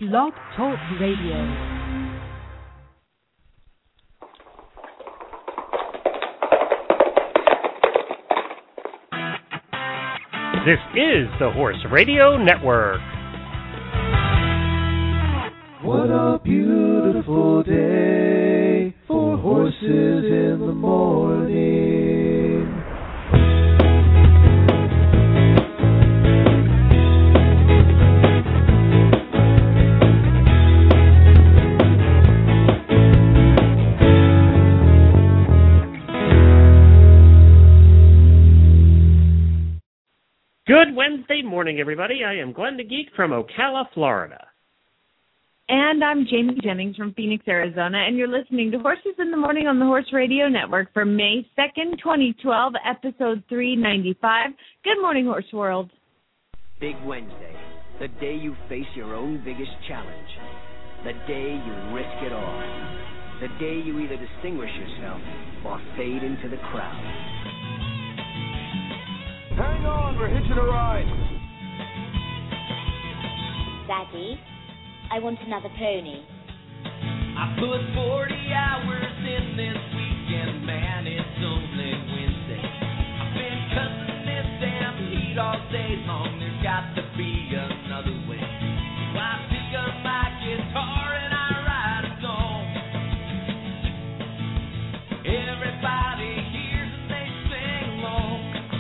Blog Talk Radio. This is the Horse Radio Network. What a beautiful day for horses in the morning. Good Wednesday morning, everybody. I am Glenn the Geek from Ocala, Florida. And I'm Jamie Jennings from Phoenix, Arizona, and you're listening to Horses in the Morning on the Horse Radio Network for May 2nd, 2012, episode 395. Good morning, Horse World. Big Wednesday, the day you face your own biggest challenge, the day you risk it all, the day you either distinguish yourself or fade into the crowd. Hang on, we're hitching a ride. Daddy, I want another pony. I put 40 hours in this weekend, man, it's only Wednesday. I've been cussing this damn heat all day long, there's got to be another way. So I pick up my guitar and I write a song. Everybody hears and they sing along.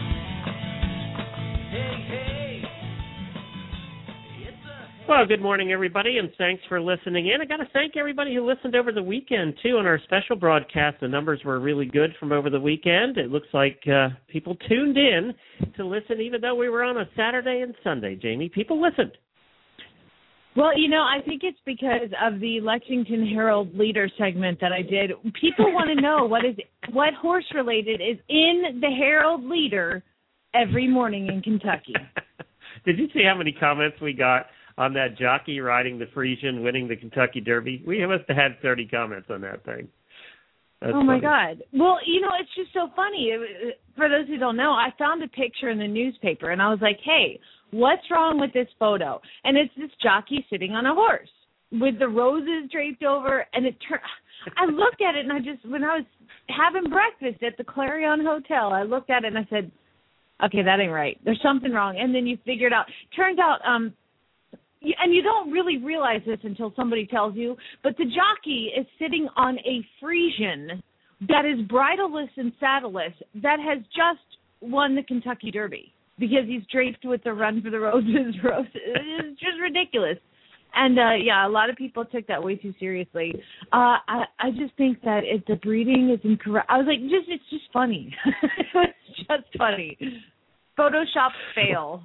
Well, good morning, everybody, and thanks for listening in. I got to thank everybody who listened over the weekend, too, on our special broadcast. The numbers were really good from over the weekend. It looks like people tuned in to listen, even though we were on a Saturday and Sunday, Jamie. People listened. Well, you know, I think it's because of the Lexington Herald Leader segment that I did. People want to know what horse-related is in the Herald Leader every morning in Kentucky. Did you see how many comments we got on that jockey riding the Friesian, winning the Kentucky Derby? We must have had 30 comments on that thing. That's my funny. God. Well, you know, it's just so funny. For those who don't know, I found a picture in the newspaper, and I was like, hey, what's wrong with this photo? And it's this jockey sitting on a horse with the roses draped over, and I looked at it, and when I was having breakfast at the Clarion Hotel, I looked at it, and I said, okay, that ain't right. There's something wrong. And then you figure it out. Turns out, and you don't really realize this until somebody tells you, but the jockey is sitting on a Friesian that is bridleless and saddleless that has just won the Kentucky Derby because he's draped with the Run for the Roses. It's just ridiculous. And, a lot of people took that way too seriously. I just think that if the breeding is incorrect, I was like, it's just funny. It's just funny. Photoshop fail.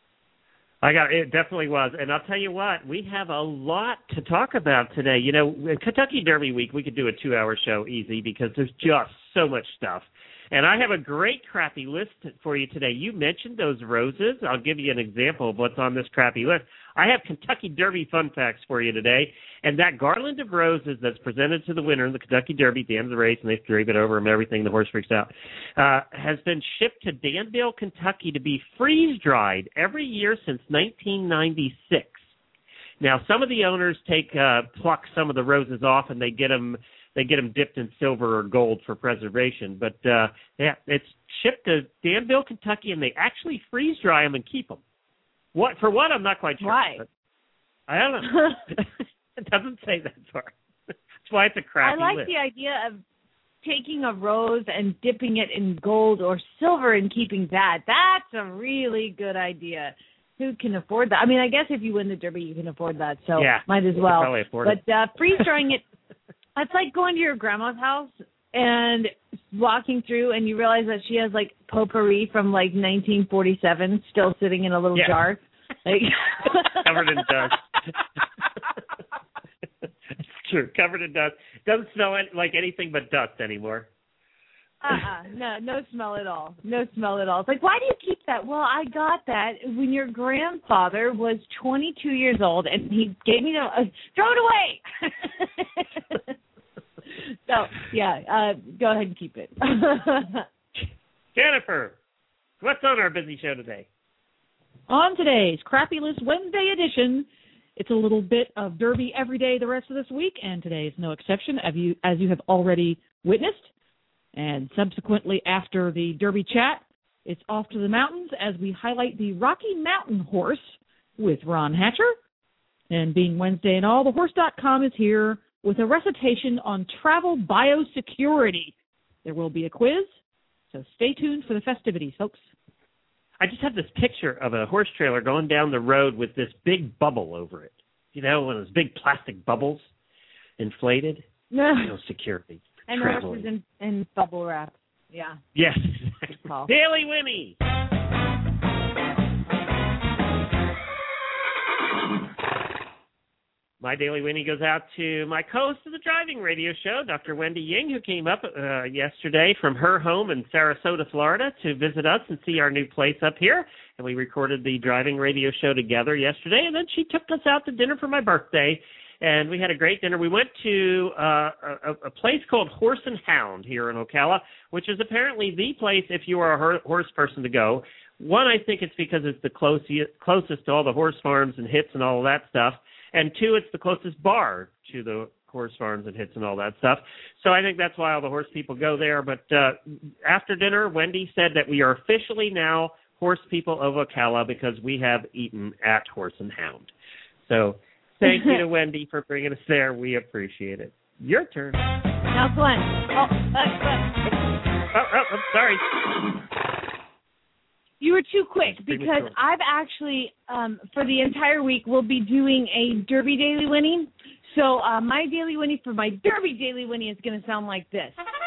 It definitely was. And I'll tell you what, we have a lot to talk about today. You know, Kentucky Derby week, we could do a 2-hour show easy because there's just so much stuff. And I have a great crappy list for you today. You mentioned those roses. I'll give you an example of what's on this crappy list. I have Kentucky Derby fun facts for you today. And that garland of roses that's presented to the winner in the Kentucky Derby at the end of the race, and they drape it over him, everything, the horse freaks out, has been shipped to Danville, Kentucky to be freeze-dried every year since 1996. Now, some of the owners pluck some of the roses off, and they get them dipped in silver or gold for preservation. But, it's shipped to Danville, Kentucky, and they actually freeze-dry them and keep them. For what, I'm not quite sure. Why? I don't know. It doesn't say that far. That's why it's a crappy list. I like the idea of taking a rose and dipping it in gold or silver and keeping that. That's a really good idea. Who can afford that? I mean, I guess if you win the Derby, you can afford that, so might as well. Probably afford it. But freeze-drying it, it's like going to your grandma's house and walking through and you realize that she has, like, potpourri from, like, 1947 still sitting in a little jar. Like, covered in dust. It's true, covered in dust. Doesn't smell like anything but dust anymore. No smell at all. No smell at all. It's like, why do you keep that? Well, I got that when your grandfather was 22 years old, and he gave me throw it away. So, go ahead and keep it. Jennifer, what's on our busy show today? On today's Crappy List Wednesday edition, It's a little bit of Derby every day the rest of this week, and today is no exception, as you have already witnessed. And subsequently, after the Derby chat, it's off to the mountains as we highlight the Rocky Mountain Horse with Ron Hatcher. And being Wednesday and all, thehorse.com is here with a recitation on travel biosecurity. There will be a quiz, so stay tuned for the festivities, folks. I just have this picture of a horse trailer going down the road with this big bubble over it. You know, one of those big plastic bubbles inflated. No. Security. And traveling. horses in bubble wrap. Yeah. Yes. Paul. Daily Winnie. My Daily Winnie goes out to my co-host of the driving radio show, Dr. Wendy Ying, who came up yesterday from her home in Sarasota, Florida, to visit us and see our new place up here. And we recorded the driving radio show together yesterday. And then she took us out to dinner for my birthday, and we had a great dinner. We went to a place called Horse and Hound here in Ocala, which is apparently the place if you are a horse person to go. One, I think it's because it's the closest to all the horse farms and hits and all of that stuff. And two, it's the closest bar to the horse farms and hits and all that stuff. So I think that's why all the horse people go there. But after dinner, Wendy said that we are officially now horse people of Ocala because we have eaten at Horse and Hound. So thank you to Wendy for bringing us there. We appreciate it. Your turn. Now, Glenn. I'm sorry. You were too quick because I've actually, for the entire week, we'll be doing a Derby Daily Winnie. So my Daily Winnie for my Derby Daily Winnie is going to sound like this.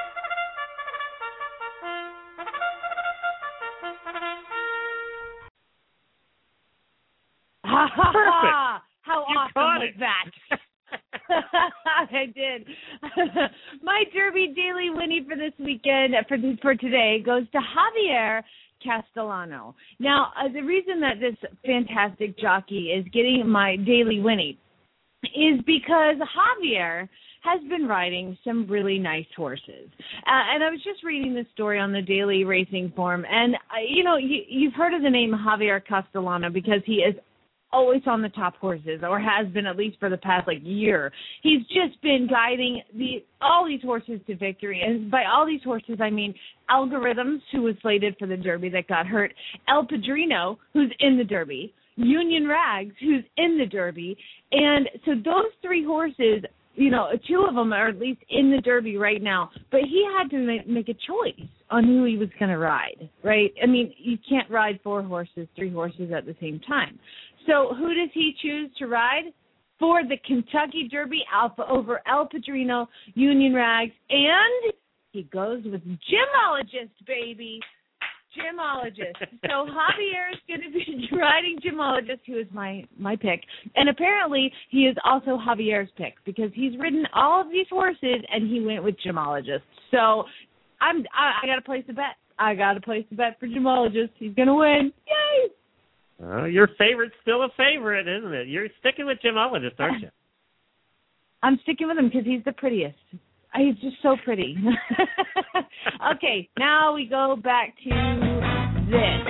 Perfect. How awesome was that? I did. My Derby Daily Winnie for this weekend, for today, goes to Javier Castellano. Now, the reason that this fantastic jockey is getting my Daily Winnie is because Javier has been riding some really nice horses. And I was just reading this story on the Daily Racing Form, and, you've heard of the name Javier Castellano because he is always on the top horses, or has been at least for the past year. He's just been guiding all these horses to victory, and by all these horses I mean Algorithms, who was slated for the Derby that got hurt, El Padrino, who's in the Derby, Union Rags, who's in the Derby, and so those three horses, two of them are at least in the Derby right now, but he had to make a choice on who he was going to ride, right? I mean, you can't ride three horses at the same time. So who does he choose to ride for the Kentucky Derby Alpha over El Padrino, Union Rags, and he goes with Gemologist, baby. Gemologist. So Javier is going to be riding Gemologist, who is my pick. And apparently he is also Javier's pick because he's ridden all of these horses and he went with Gemologist. So I got to place a bet. I got to place a bet for Gemologist. He's going to win. Yay! Your favorite's still a favorite, isn't it? You're sticking with Gemologist, aren't you? I'm sticking with him because he's the prettiest. He's just so pretty. Okay, now we go back to this.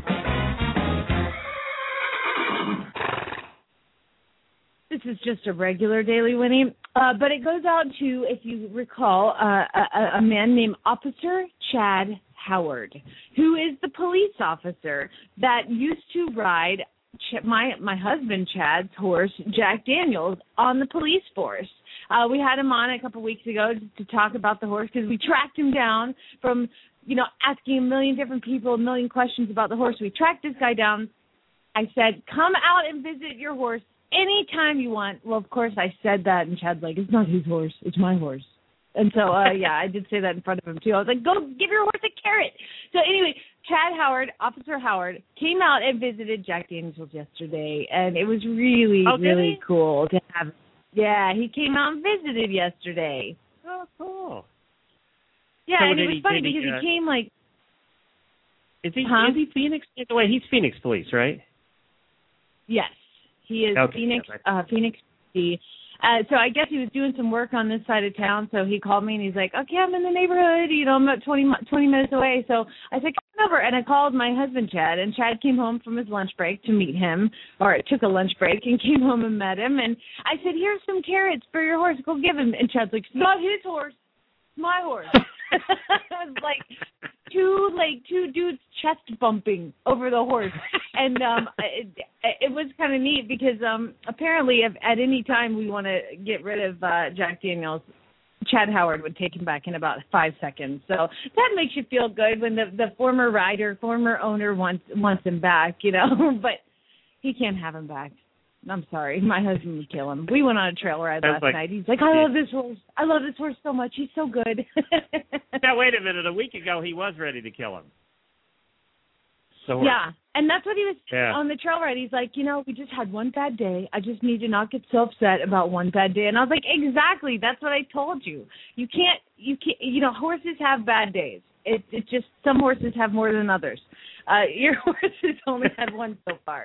This is just a regular Daily Winnie, but it goes out to, if you recall, a man named Officer Chad Howard, who is the police officer that used to ride my husband Chad's horse, Jack Daniels, on the police force. We had him on a couple weeks ago to talk about the horse because we tracked him down from, asking a million different people a million questions about the horse. We tracked this guy down. I said, come out and visit your horse anytime you want. Well, of course, I said that, and Chad's like, it's not his horse. It's my horse. And so, I did say that in front of him, too. I was like, go give your horse a carrot. So anyway, Chad Howard, Officer Howard, came out and visited Jack Daniels yesterday, and it was really, really cool to have. Yeah, he came out and visited yesterday. Oh, cool. Yeah, so and it was funny because he came Is he Phoenix? Wait, he's Phoenix Police, right? Yes, he is Phoenix. Phoenix. So I guess he was doing some work on this side of town, so he called me and he's like, okay, I'm in the neighborhood, I'm about 20 minutes away. So I said, over, and I called my husband, Chad, and Chad came home from his lunch break to meet him, or took a lunch break and came home and met him. And I said, here's some carrots for your horse. Go give him. And Chad's like, it's not his horse. It's my horse. It was like two dudes chest bumping over the horse. And it was kind of neat because apparently if at any time we want to get rid of Jack Daniels, Chad Howard would take him back in about 5 seconds. So that makes you feel good when the former rider, former owner wants him back, you know. But he can't have him back. I'm sorry. My husband would kill him. We went on a trail ride last night. He's like, I love this horse. I love this horse so much. He's so good. Now, wait a minute. A week ago, he was ready to kill him. So yeah, and that's what he was on the trail ride. He's like, you know, we just had one bad day. I just need to not get so upset about one bad day. And I was like, exactly. That's what I told you. You can't. You know, horses have bad days. It's just some horses have more than others. Your horses only had one so far.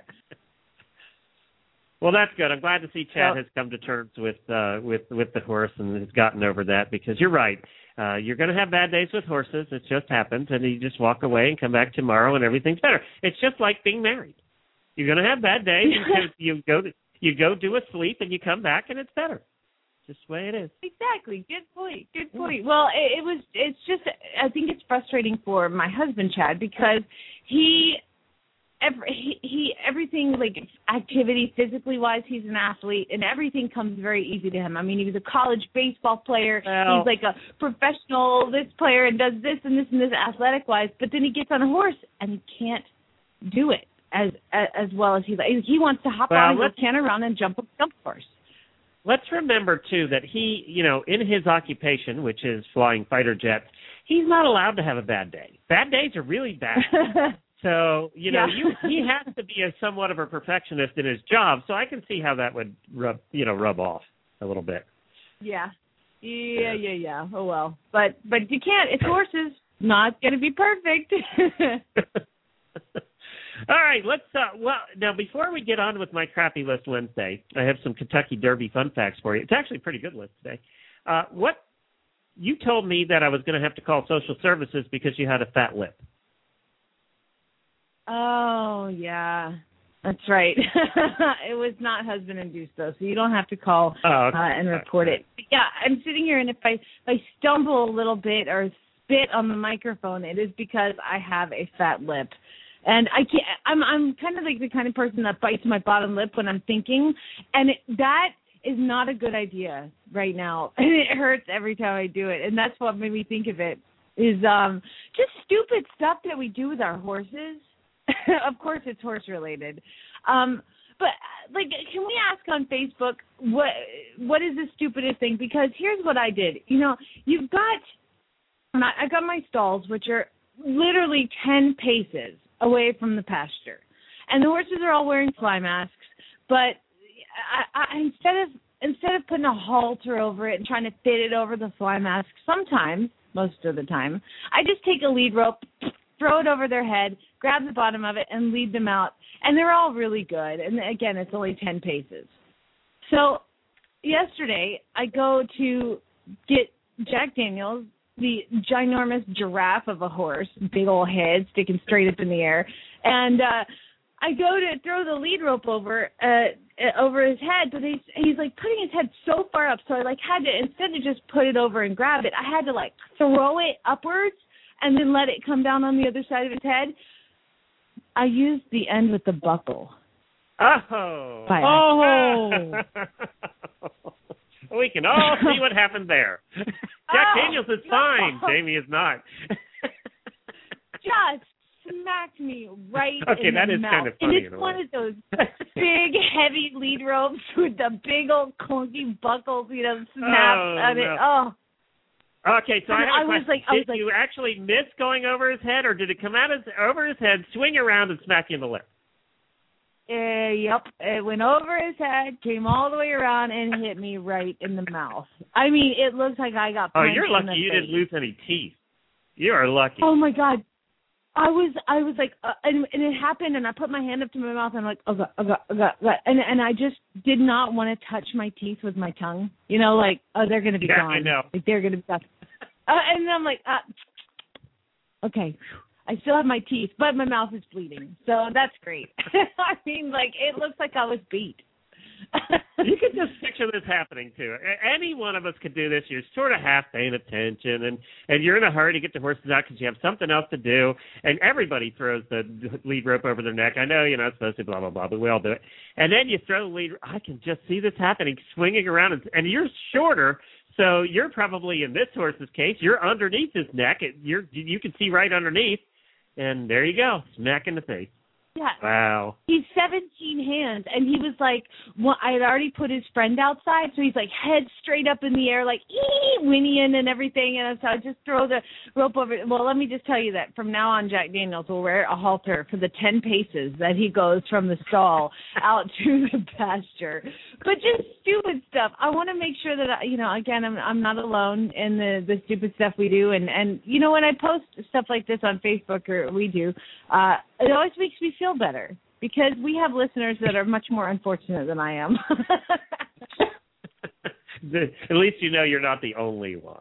Well, that's good. I'm glad to see Chad has come to terms with the horse and has gotten over that, because you're right. You're going to have bad days with horses. It just happens, and you just walk away and come back tomorrow, and everything's better. It's just like being married. You're going to have bad days because you go do a sleep, and you come back, and it's better. Just the way it is. Exactly. Good point. Good point. Well, it's just, I think it's frustrating for my husband, Chad, because he everything, like activity physically wise, he's an athlete, and everything comes very easy to him. I mean, he was a college baseball player. He's like a professional this player and does this and this and this athletic wise, but then he gets on a horse and he can't do it as well as he wants to hop on and go can around and jump a horse. Let's remember too that he, you know, in his occupation, which is flying fighter jets, he's not allowed to have a bad day. Bad days are really bad. So, you know, he has to be somewhat of a perfectionist in his job, so I can see how that would rub off a little bit. Yeah. Oh, well. But you can't. It's horses. Not going to be perfect. All right, let's, now before we get on with my crappy list Wednesday, I have some Kentucky Derby fun facts for you. It's actually a pretty good list today. You told me that I was going to have to call social services because you had a fat lip. Oh, yeah, that's right. It was not husband-induced, though, so you don't have to call and report it. But yeah, I'm sitting here, and if I stumble a little bit or spit on the microphone, it is because I have a fat lip. And I can't. I'm kind of like the kind of person that bites my bottom lip when I'm thinking, and that is not a good idea right now. And it hurts every time I do it, and that's what made me think of it, is just stupid stuff that we do with our horses. Of course, it's horse-related. But, like, can we ask on Facebook what is the stupidest thing? Because here's what I did. You know, I got my stalls, which are literally 10 paces away from the pasture. And the horses are all wearing fly masks. But I instead of putting a halter over it and trying to fit it over the fly mask, sometimes, most of the time, I just take a lead rope, throw it over their head, grab the bottom of it, and lead them out. And they're all really good. And, again, it's only 10 paces. So yesterday, I go to get Jack Daniels, the ginormous giraffe of a horse, big old head sticking straight up in the air. And I go to throw the lead rope over his head, but he's like putting his head so far up. So I had to, instead of just put it over and grab it, I had to throw it upwards and then let it come down on the other side of his head. I used the end with the buckle. We can all see what happened there. Jack Daniels is fine. Jamie is not. Just smacked me right in the mouth. Okay, that is kind of funny. And it's one of those big, heavy lead ropes with the big old clunky buckles, snap on it. Oh. Okay, so I have a question. Did you actually miss going over his head, or did it come out over his head, swing around, and smack you in the lip? Yep. It went over his head, came all the way around, and hit me right in the mouth. I mean, it looks like I got punched in the face. Oh, you're lucky you didn't lose any teeth. You are lucky. Oh, my God. I was like, and it happened, and I put my hand up to my mouth, and I'm like, oh, God, oh, God, oh, God. And I just did not want to touch my teeth with my tongue. They're going to be gone. I know. They're going to be gone. And I'm like, okay. I still have my teeth, but my mouth is bleeding. So that's great. I mean, like, it looks like I was beat. You can just picture this happening too. Any one of us could do this. You're sort of half paying attention, and you're in a hurry to get the horses out because you have something else to do. And everybody throws the lead rope over their neck. I know you're not supposed to, blah blah blah, but we all do it. And then you throw the lead. I can just see this happening, swinging around, and you're shorter, so you're probably in this horse's case. You're underneath his neck. You can see right underneath, and there you go, smack in the face. Yeah. Wow. He's 17 hands, and he was like, well, I had already put his friend outside, so he's like head straight up in the air, like, whinnying and everything, and so I just throw the rope over. Well, let me just tell you that from now on, Jack Daniels will wear a halter for the 10 paces that he goes from the stall out to the pasture. But just stupid stuff. I want to make sure that, again, I'm not alone in the stupid stuff we do, and when I post stuff like this on Facebook, or we do, it always makes me feel better because we have listeners that are much more unfortunate than I am. At least you know you're not the only one.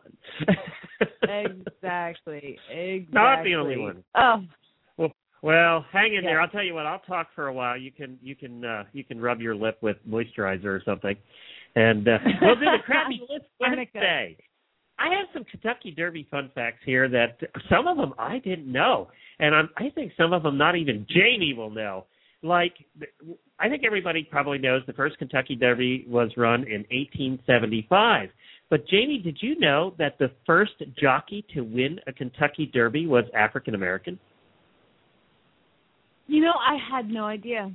Exactly. Not the only one. Oh. Well, hang in there. I'll tell you what. I'll talk for a while. You can rub your lip with moisturizer or something, and we'll do the crappy list Wednesday. I have some Kentucky Derby fun facts here that some of them I didn't know, and I think some of them not even Jamie will know. Like, I think everybody probably knows the first Kentucky Derby was run in 1875. But, Jamie, did you know that the first jockey to win a Kentucky Derby was African American? I had no idea.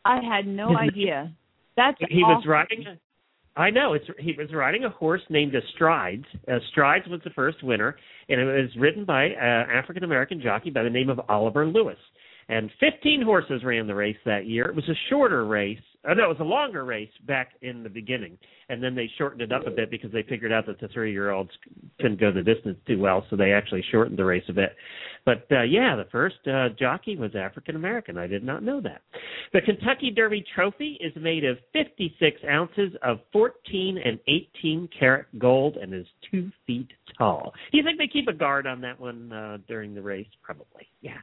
That's he was riding. I know. He was riding a horse named Strides. Strides was the first winner, and it was ridden by an African-American jockey by the name of Oliver Lewis. And 15 horses ran the race that year. It was a shorter race. It was a longer race back in the beginning, and then they shortened it up a bit because they figured out that the 3-year-olds couldn't go the distance too well, so they actually shortened the race a bit. But, the first jockey was African-American. I did not know that. The Kentucky Derby trophy is made of 56 ounces of 14 and 18-karat gold and is 2 feet tall. Do you think they keep a guard on that one during the race? Probably, yeah.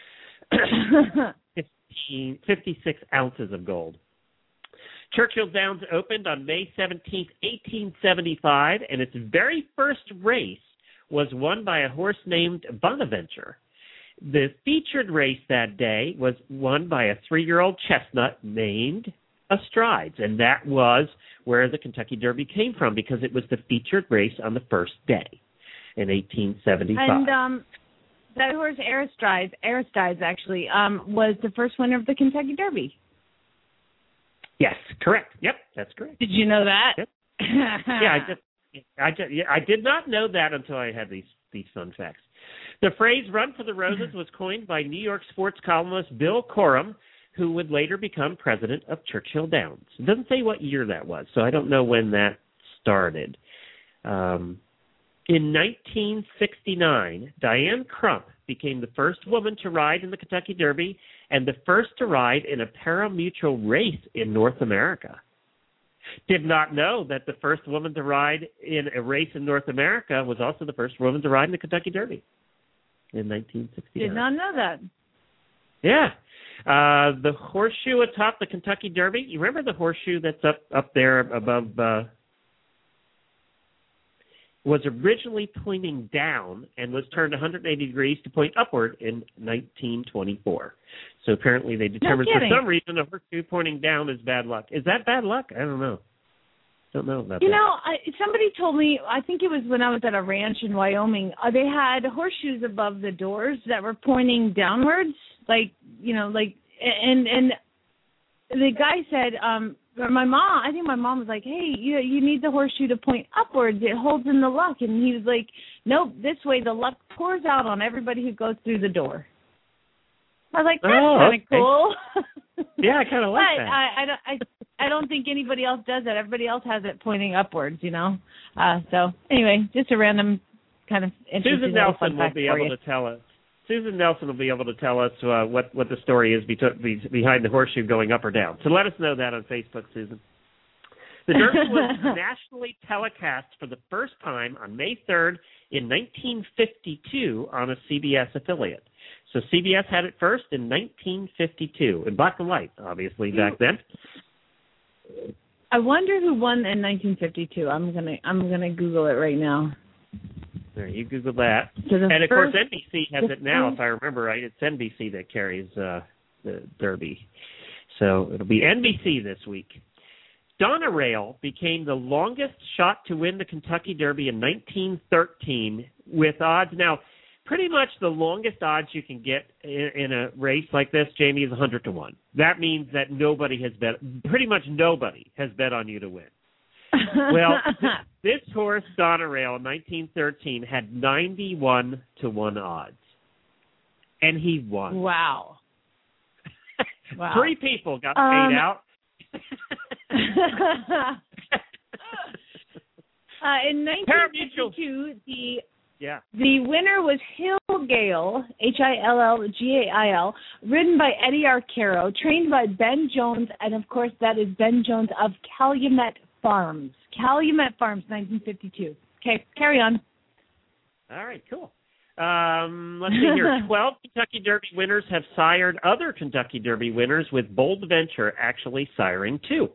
56 ounces of gold. Churchill Downs opened on May 17, 1875, and its very first race was won by a horse named Bonaventure. The featured race that day was won by a 3-year-old chestnut named Strides, and that was where the Kentucky Derby came from because it was the featured race on the first day in 1875. And that horse, Aristides actually, was the first winner of the Kentucky Derby. Yes, correct. Yep, that's correct. Did you know that? Yep. I did not know that until I had these fun facts. The phrase "Run for the Roses" was coined by New York sports columnist Bill Corum, who would later become president of Churchill Downs. It doesn't say what year that was, so I don't know when that started. In 1969, Diane Crump became the first woman to ride in the Kentucky Derby and the first to ride in a pari-mutuel race in North America. Did not know that the first woman to ride in a race in North America was also the first woman to ride in the Kentucky Derby in 1969. Did not know that. Yeah. The horseshoe atop the Kentucky Derby, you remember the horseshoe that's up there above was originally pointing down and was turned 180 degrees to point upward in 1924. So apparently they determined for some reason a horseshoe pointing down is bad luck. Is that bad luck? I don't know. Don't know about that. Somebody told me, I think it was when I was at a ranch in Wyoming, they had horseshoes above the doors that were pointing downwards, and the guy said, I think my mom was like, hey, you need the horseshoe to point upwards. It holds in the luck. And he was like, nope, this way the luck pours out on everybody who goes through the door. I was like, that's kind of cool. Yeah, I kind of like that. I don't think anybody else does that. Everybody else has it pointing upwards, So anyway, just a random kind of interesting Susan Nelson will be able to tell us. Susan Nelson will be able to tell us what the story is behind the horseshoe going up or down. So let us know that on Facebook, Susan. The Derby was nationally telecast for the first time on May 3rd in 1952 on a CBS affiliate. So CBS had it first in 1952, in black and white, obviously, back then. I wonder who won in 1952. I'm gonna Google it right now. There, you Google that. So and, of course, NBC has it now, if I remember right. It's NBC that carries the Derby. So it'll be NBC this week. Donna Rail became the longest shot to win the Kentucky Derby in 1913 with odds. Now, pretty much the longest odds you can get in a race like this, Jamie, is 100-1. That means that pretty much nobody has bet on you to win. Well, this horse, Donna Rail, in 1913, had 91-1 odds. And he won. Wow. 3 people got paid out. In 1952, the winner was Hillgail, Hillgail, ridden by Eddie Arcaro, trained by Ben Jones, and of course that is Ben Jones of Calumet Farms. Calumet Farms, 1952. Okay, carry on. All right, cool. Let's see here. 12 Kentucky Derby winners have sired other Kentucky Derby winners, with Bold Venture actually siring 2.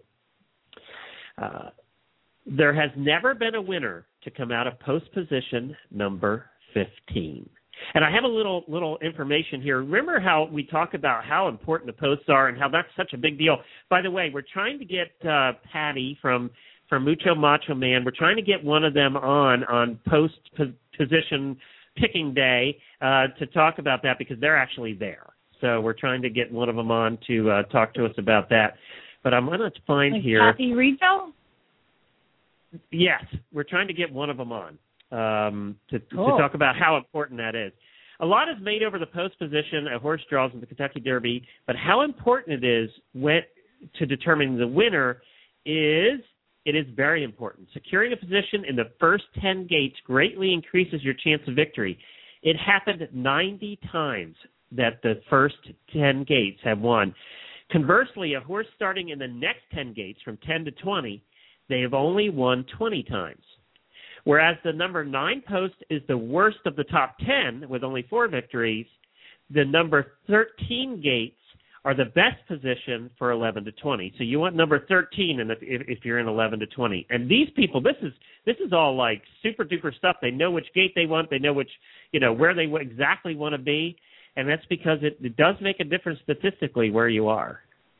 There has never been a winner to come out of post position number 15. And I have a little information here. Remember how we talk about how important the posts are and how that's such a big deal? By the way, we're trying to get Patty from Mucho Macho Man. We're trying to get one of them on post position picking day to talk about that, because they're actually there. So we're trying to get one of them on to talk to us about that. But I'm going to find like here. Kathy Reedville? Yes, we're trying to get one of them on to talk about how important that is. A lot is made over the post position a horse draws in the Kentucky Derby, but how important it is to determine the winner is very important. Securing a position in the first 10 gates greatly increases your chance of victory. It happened 90 times that the first 10 gates have won. Conversely, a horse starting in the next 10 gates from 10 to 20, they have only won 20 times. Whereas the number 9 post is the worst of the top 10 with only 4 victories, the number 13 gates are the best position for 11 to 20. So you want number 13 if you're in 11 to 20. And these people, this is all like super duper stuff. They know which gate they want. They know where they exactly want to be. And that's because it does make a difference statistically where you are.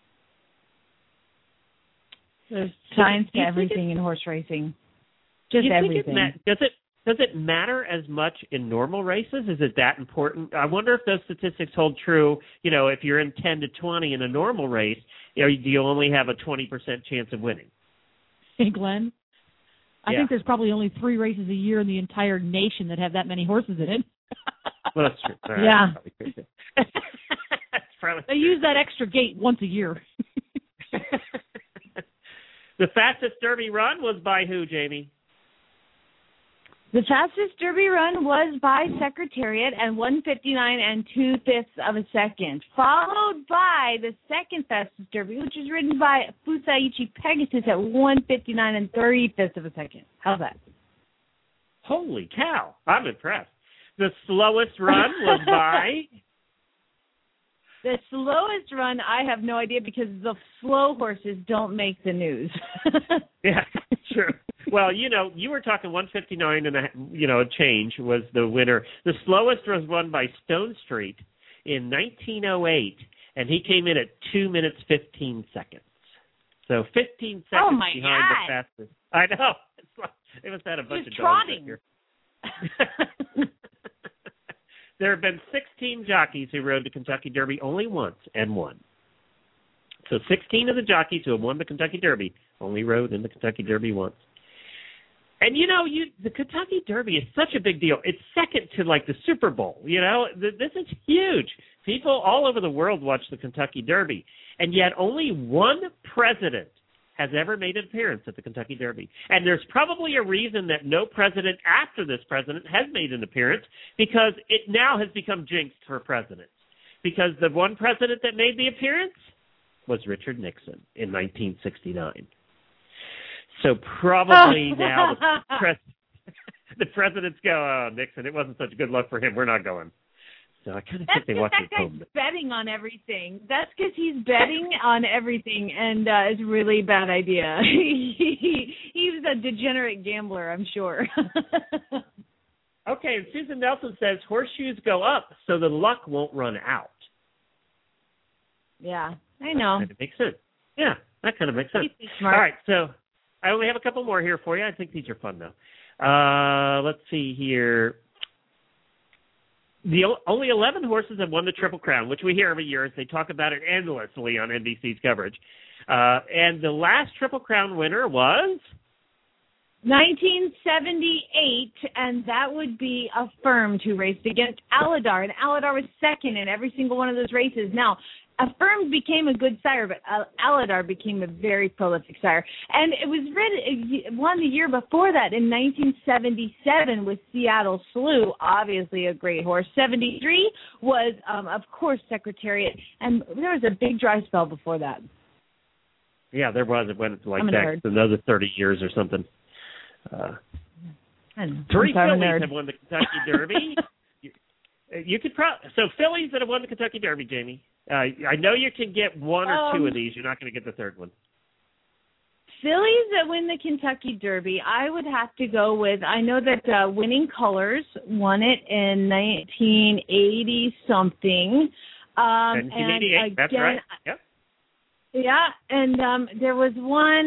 There's science to everything in horse racing. Just everything. Does it matter as much in normal races? Is it that important? I wonder if those statistics hold true. If you're in 10 to 20 in a normal race, do you only have a 20% chance of winning? Hey, Glenn, I think there's probably only 3 races a year in the entire nation that have that many horses in it. Well, that's true. All right, yeah. That's probably they use that extra gate once a year. The fastest Derby run was by who, Jamie? The fastest Derby run was by Secretariat and 1:59 2/5 of a second, followed by the second fastest Derby, which is ridden by Fusaichi Pegasus at 1:59 3/5 of a second. How's that? Holy cow! I'm impressed. The slowest run was by... The slowest run, I have no idea, because the slow horses don't make the news. Yeah, true. Well, you were talking 1:59 and a change was the winner. The slowest was won by Stone Street in 1908, and he came in at 2 minutes 15 seconds. So 15 seconds behind the fastest. I know. It must have had a bunch of trotting. Here. There have been 16 jockeys who rode the Kentucky Derby only once and won. So 16 of the jockeys who have won the Kentucky Derby only rode in the Kentucky Derby once. And, the Kentucky Derby is such a big deal. It's second to, the Super Bowl. This is huge. People all over the world watch the Kentucky Derby. And yet only one president has ever made an appearance at the Kentucky Derby. And there's probably a reason that no president after this president has made an appearance, because it now has become jinxed for presidents. Because the one president that made the appearance was Richard Nixon in 1969. So probably now the presidents go, oh, Nixon, it wasn't such good luck for him. We're not going. So I kind of That's think they because watch that it guy's home. betting on everything. That's because he's betting on everything, and it's a really bad idea. He's a degenerate gambler, I'm sure. Okay, and Susan Nelson says horseshoes go up so the luck won't run out. Yeah, I know. That makes sense. Yeah, that kind of makes sense. He's smart. All right, so I only have a couple more here for you. I think these are fun, though. Let's see here. Only 11 horses have won the Triple Crown, which we hear every year as they talk about it endlessly on NBC's coverage. And the last Triple Crown winner was? 1978, and that would be Affirmed, who raced against Aladar, and Aladar was second in every single one of those races. Now, Affirmed became a good sire, but Aladar became a very prolific sire. And it was won the year before that in 1977 with Seattle Slew, obviously a great horse. 73 was, of course, Secretariat, and there was a big dry spell before that. Yeah, there was. It went like that another 30 years or something. Three fillies have won the Kentucky Derby. You could so fillies that have won the Kentucky Derby, Jamie. I know you can get one or two of these. You're not going to get the third one. Fillies that win the Kentucky Derby, I would have to go with. I know that Winning Colors won it in 1980 something. 1988. That's right. Yep. Yeah, and there was one.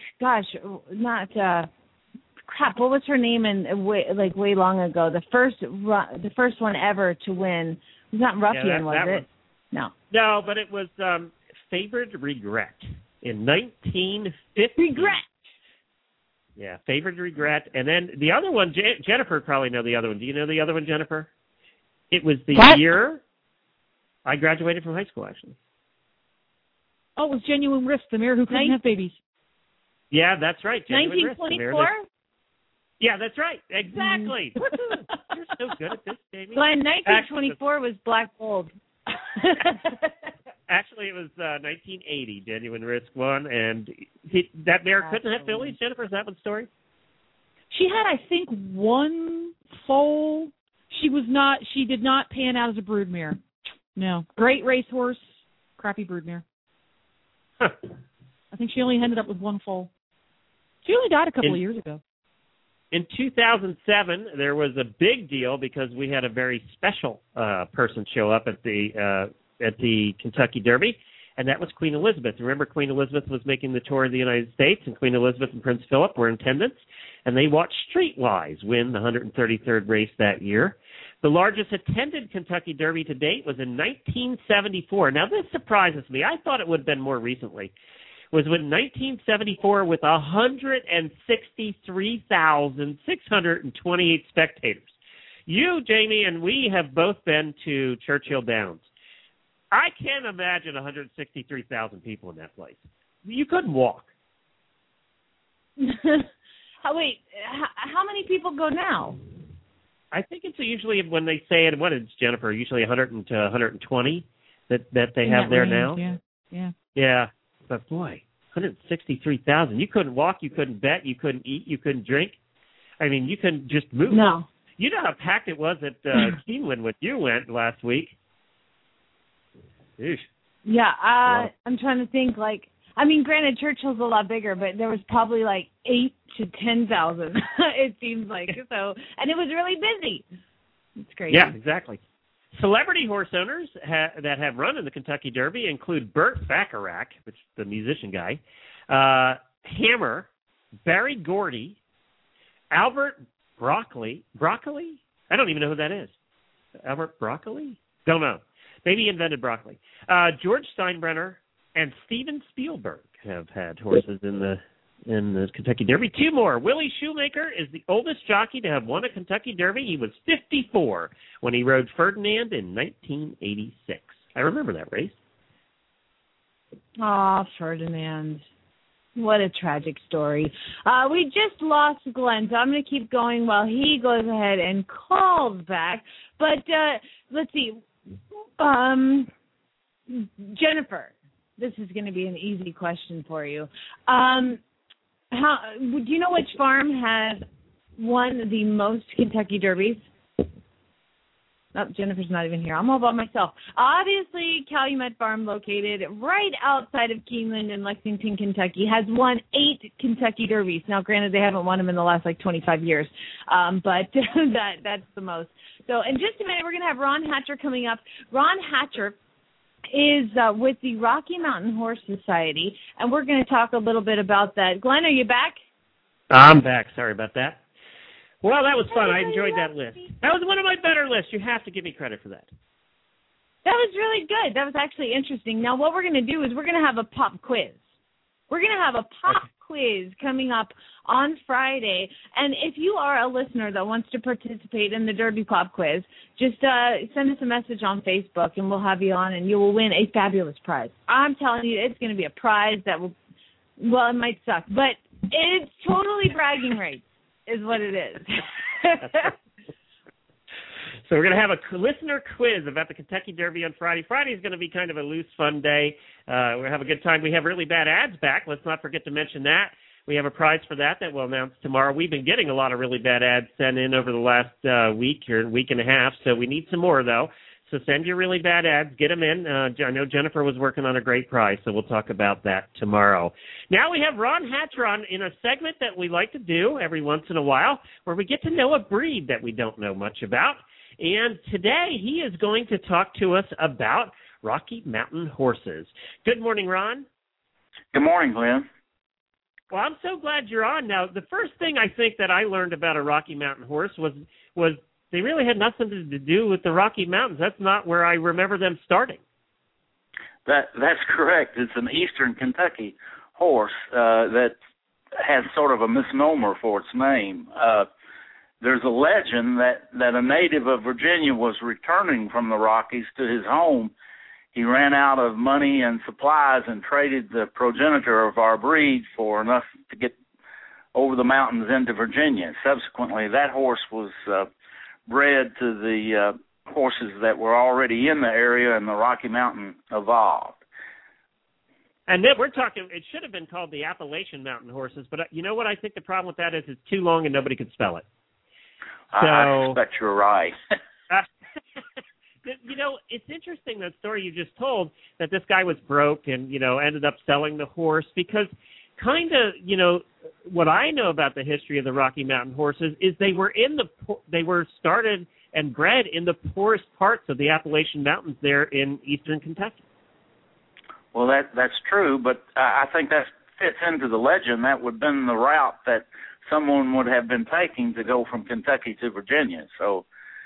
Crap, what was her name? Way long ago, the first one ever to win. It was not Ruffian, was it? No, but it was Favored Regret in 1950. Regret. Yeah, Favored Regret, and then the other one. Jennifer would probably know the other one. Do you know the other one, Jennifer? It was the year I graduated from high school, actually. Oh, it was Genuine Risk, the mare who couldn't have babies. Yeah, that's right. 1924? Yeah, that's right. Exactly. You're so good at this, Jamie. Glenn, 1924 was Black Gold. Actually, it was 1980. Genuine Risk won, and that mare couldn't have fillies. Jennifer, is that one story? She had, I think, one foal. She did not pan out as a broodmare. No, great racehorse, crappy broodmare. Huh. I think she only ended up with one foal. She only died a couple of years ago. In 2007, there was a big deal because we had a very special person show up at the Kentucky Derby, and that was Queen Elizabeth. Remember, Queen Elizabeth was making the tour of the United States, and Queen Elizabeth and Prince Philip were in attendance, and they watched Streetwise win the 133rd race that year. The largest attended Kentucky Derby to date was in 1974. Now, this surprises me. I thought it would have been more recently. Was when 1974 with 163,628 spectators. You, Jamie, and we have both been to Churchill Downs. I can't imagine 163,000 people in that place. You couldn't walk. Wait, how many people go now? I think it's usually when they say it. What is Jennifer? Usually 100 to 120 that they have there now. Yeah. But boy, 163,000. You couldn't walk. You couldn't bet. You couldn't eat. You couldn't drink. I mean, you couldn't just move. No. You know how packed it was at Keeneland when you went last week. Eesh. Yeah, I'm trying to think. Granted, Churchill's a lot bigger, but there was probably 8,000 to 10,000. It seems like so, and it was really busy. It's crazy. Yeah, exactly. Celebrity horse owners that have run in the Kentucky Derby include Burt Bacharach, which is the musician guy, Hammer, Barry Gordy, Albert Broccoli. Broccoli? I don't even know who that is. Albert Broccoli? Don't know. Maybe he invented broccoli. George Steinbrenner and Steven Spielberg have had horses in the Kentucky Derby. Two more. Willie Shoemaker is the oldest jockey to have won a Kentucky Derby. He was 54 when he rode Ferdinand in 1986. I remember that race. Oh, Ferdinand. What a tragic story. We just lost Glenn, so I'm going to keep going while he goes ahead and calls back. But let's see. Jennifer, this is going to be an easy question for you. Do you know which farm has won the most Kentucky Derbies? Oh, Jennifer's not even here. I'm all by myself. Obviously, Calumet Farm, located right outside of Keeneland in Lexington, Kentucky, has won 8 Kentucky Derbies. Now, granted, they haven't won them in the last, 25 years, but that's the most. So in just a minute, we're going to have Ron Hatcher coming up. Ron Hatcher is with the Rocky Mountain Horse Society, and we're going to talk a little bit about that. Glenn, are you back? I'm back. Sorry about that. Well, that was fun. I enjoyed that list. That was one of my better lists. You have to give me credit for that. That was really good. That was actually interesting. Now, what we're going to do is we're going to have a pop quiz. We're going to have a pop quiz coming up on Friday. And if you are a listener that wants to participate in the Derby Pop Quiz, just send us a message on Facebook, and we'll have you on, and you will win a fabulous prize. I'm telling you, it's going to be a prize that will, well, it might suck, but it's totally bragging rights. Is what it is. So we're going to have a listener quiz about the Kentucky Derby on Friday. Friday is going to be kind of a loose, fun day. We're going to have a good time. We have Really Bad Ads back. Let's not forget to mention that. We have a prize for that we'll announce tomorrow. We've been getting a lot of really bad ads sent in over the last week and a half, so we need some more, though. So send your really bad ads. Get them in. I know Jennifer was working on a great prize, so we'll talk about that tomorrow. Now we have Ron Hatcher on in a segment that we like to do every once in a while where we get to know a breed that we don't know much about. And today he is going to talk to us about Rocky Mountain horses. Good morning, Ron. Good morning, Glenn. Well, I'm so glad you're on. Now, the first thing I think that I learned about a Rocky Mountain horse was they really had nothing to do with the Rocky Mountains. That's not where I remember them starting. That's correct. It's an Eastern Kentucky horse that has sort of a misnomer for its name. There's a legend that a native of Virginia was returning from the Rockies to his home. He ran out of money and supplies and traded the progenitor of our breed for enough to get over the mountains into Virginia. Subsequently, that horse was bred to the horses that were already in the area, and the Rocky Mountain evolved. And then we're talking, it should have been called the Appalachian Mountain horses, but you know what I think the problem with that is? It's too long and nobody could spell it. So, I suspect you're right. You know, it's interesting, that story you just told, that this guy was broke and, ended up selling the horse, because kind of, what I know about the history of the Rocky Mountain horses is they were started and bred in the poorest parts of the Appalachian Mountains there in eastern Kentucky. Well, that's true, but I think that fits into the legend. That would have been the route that someone would have been taking to go from Kentucky to Virginia. So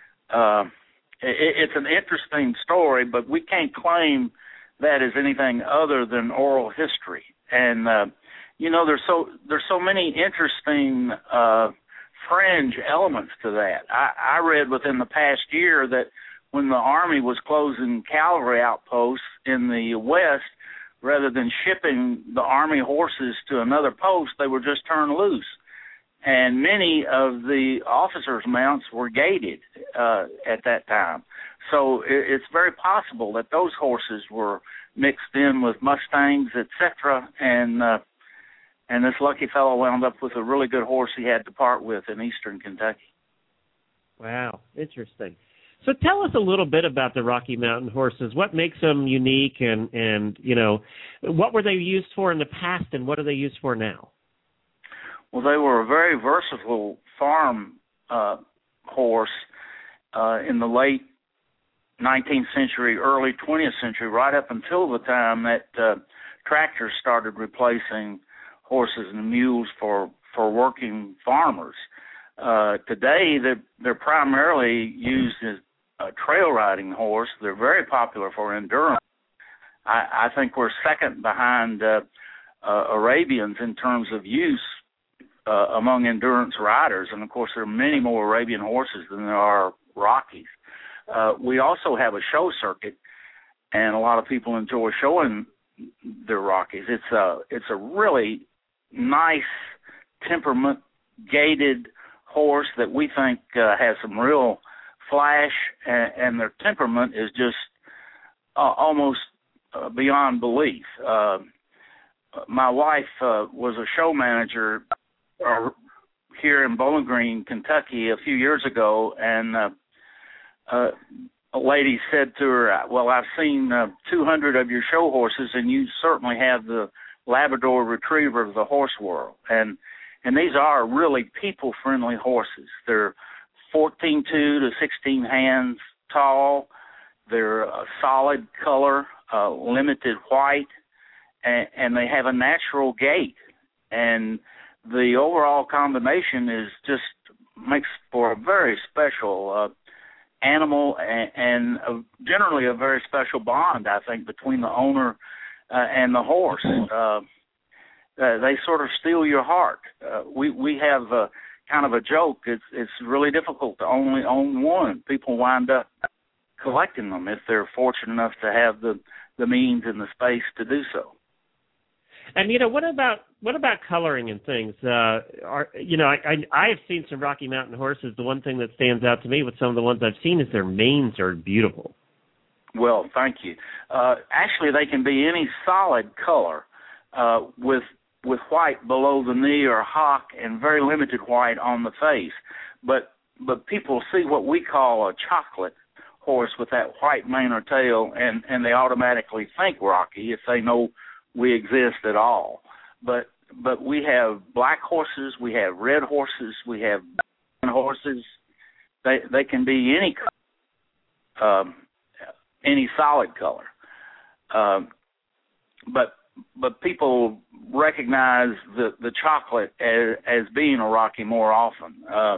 it's an interesting story, but we can't claim that as anything other than oral history. And there's so many interesting fringe elements to that. I read within the past year that when the Army was closing cavalry outposts in the West, rather than shipping the Army horses to another post, they were just turned loose. And many of the officers' mounts were gated at that time. So it's very possible that those horses were mixed in with Mustangs, etc., and this lucky fellow wound up with a really good horse he had to part with in eastern Kentucky. Wow, interesting. So tell us a little bit about the Rocky Mountain horses. What makes them unique, and what were they used for in the past, and what are they used for now? Well, they were a very versatile farm horse in the late 19th century, early 20th century, right up until the time that tractors started replacing horses and mules for working farmers. Today, they're primarily used as a trail riding horse. They're very popular for endurance. I think we're second behind Arabians in terms of use among endurance riders, and of course there are many more Arabian horses than there are Rockies. We also have a show circuit, and a lot of people enjoy showing their Rockies. It's a really nice temperament gated horse that we think has some real flash, and their temperament is just almost beyond belief. My wife was a show manager here in Bowling Green, Kentucky, a few years ago, and a lady said to her, well, I've seen 200 of your show horses, and you certainly have the Labrador Retriever of the horse world. And these are really people-friendly horses. They're 14.2 to 16 hands tall. They're a solid color, limited white, and they have a natural gait. And the overall combination is just makes for a very special animal and generally a very special bond, I think, between the owner and the horse. They sort of steal your heart. We have kind of a joke. It's really difficult to only own one. People wind up collecting them if they're fortunate enough to have the means and the space to do so. And what about coloring and things? I have seen some Rocky Mountain horses. The one thing that stands out to me with some of the ones I've seen is their manes are beautiful. Well, thank you. Actually, they can be any solid color with white below the knee or hock and very limited white on the face. But people see what we call a chocolate horse with that white mane or tail, and they automatically think Rocky if they know we exist at all. But we have black horses, we have red horses, we have brown horses. They can be any color, any solid color. But people recognize the chocolate as being a Rocky more often.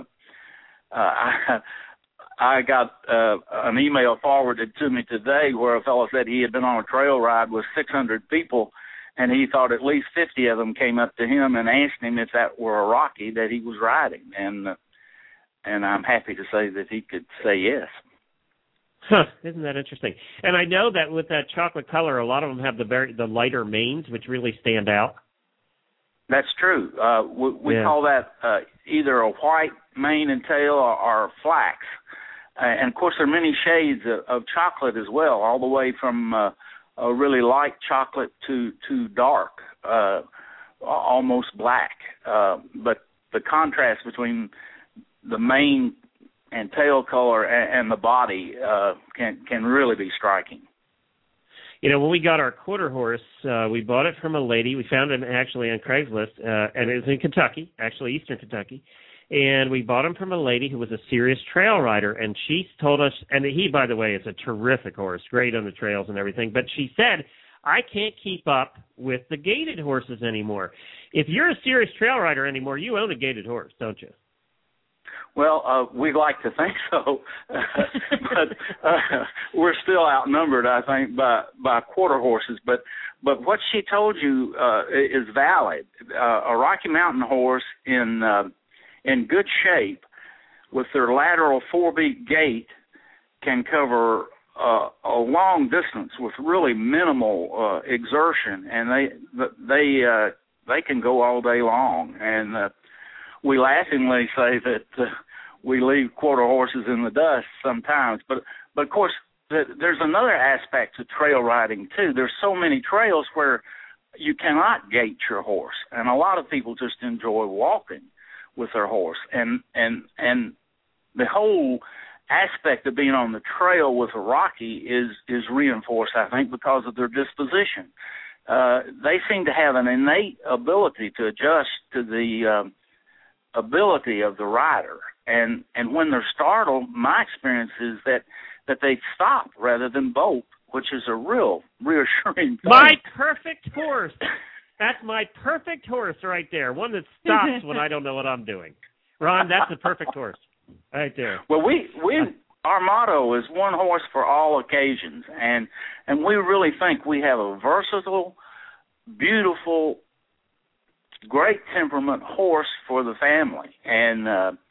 I got an email forwarded to me today where a fellow said he had been on a trail ride with 600 people, and he thought at least 50 of them came up to him and asked him if that were a Rocky that he was riding. And I'm happy to say that he could say yes. Huh, isn't that interesting? And I know that with that chocolate color, a lot of them have the lighter manes, which really stand out. That's true. We call that either a white mane and tail or flax. And, of course, there are many shades of chocolate as well, all the way from a really light chocolate to dark, almost black. But the contrast between the mane and tail color and the body can really be striking. When we got our quarter horse, we bought it from a lady. We found him actually on Craigslist, and it was in Kentucky, actually eastern Kentucky. And we bought him from a lady who was a serious trail rider, and she told us, and he, by the way, is a terrific horse, great on the trails and everything, but she said, I can't keep up with the gaited horses anymore. If you're a serious trail rider anymore, you own a gaited horse, don't you? Well, we'd like to think so, but we're still outnumbered, I think, by quarter horses. But what she told you is valid. A Rocky Mountain horse in good shape with their lateral four-beat gait can cover a long distance with really minimal exertion, and they can go all day long. And we laughingly say that we leave quarter horses in the dust sometimes, but of course there's another aspect to trail riding too. There's so many trails where you cannot gait your horse, and a lot of people just enjoy walking with their horse, and the whole aspect of being on the trail with a Rocky is reinforced, I think, because of their disposition. They seem to have an innate ability to adjust to the ability of the rider, and when they're startled, my experience is that they stop rather than bolt, which is a real reassuring thing. My perfect horse. That's my perfect horse right there. One that stops when I don't know what I'm doing. Ron, that's the perfect horse right there. Well, our motto is one horse for all occasions, and we really think we have a versatile, beautiful, great temperament horse for the family, and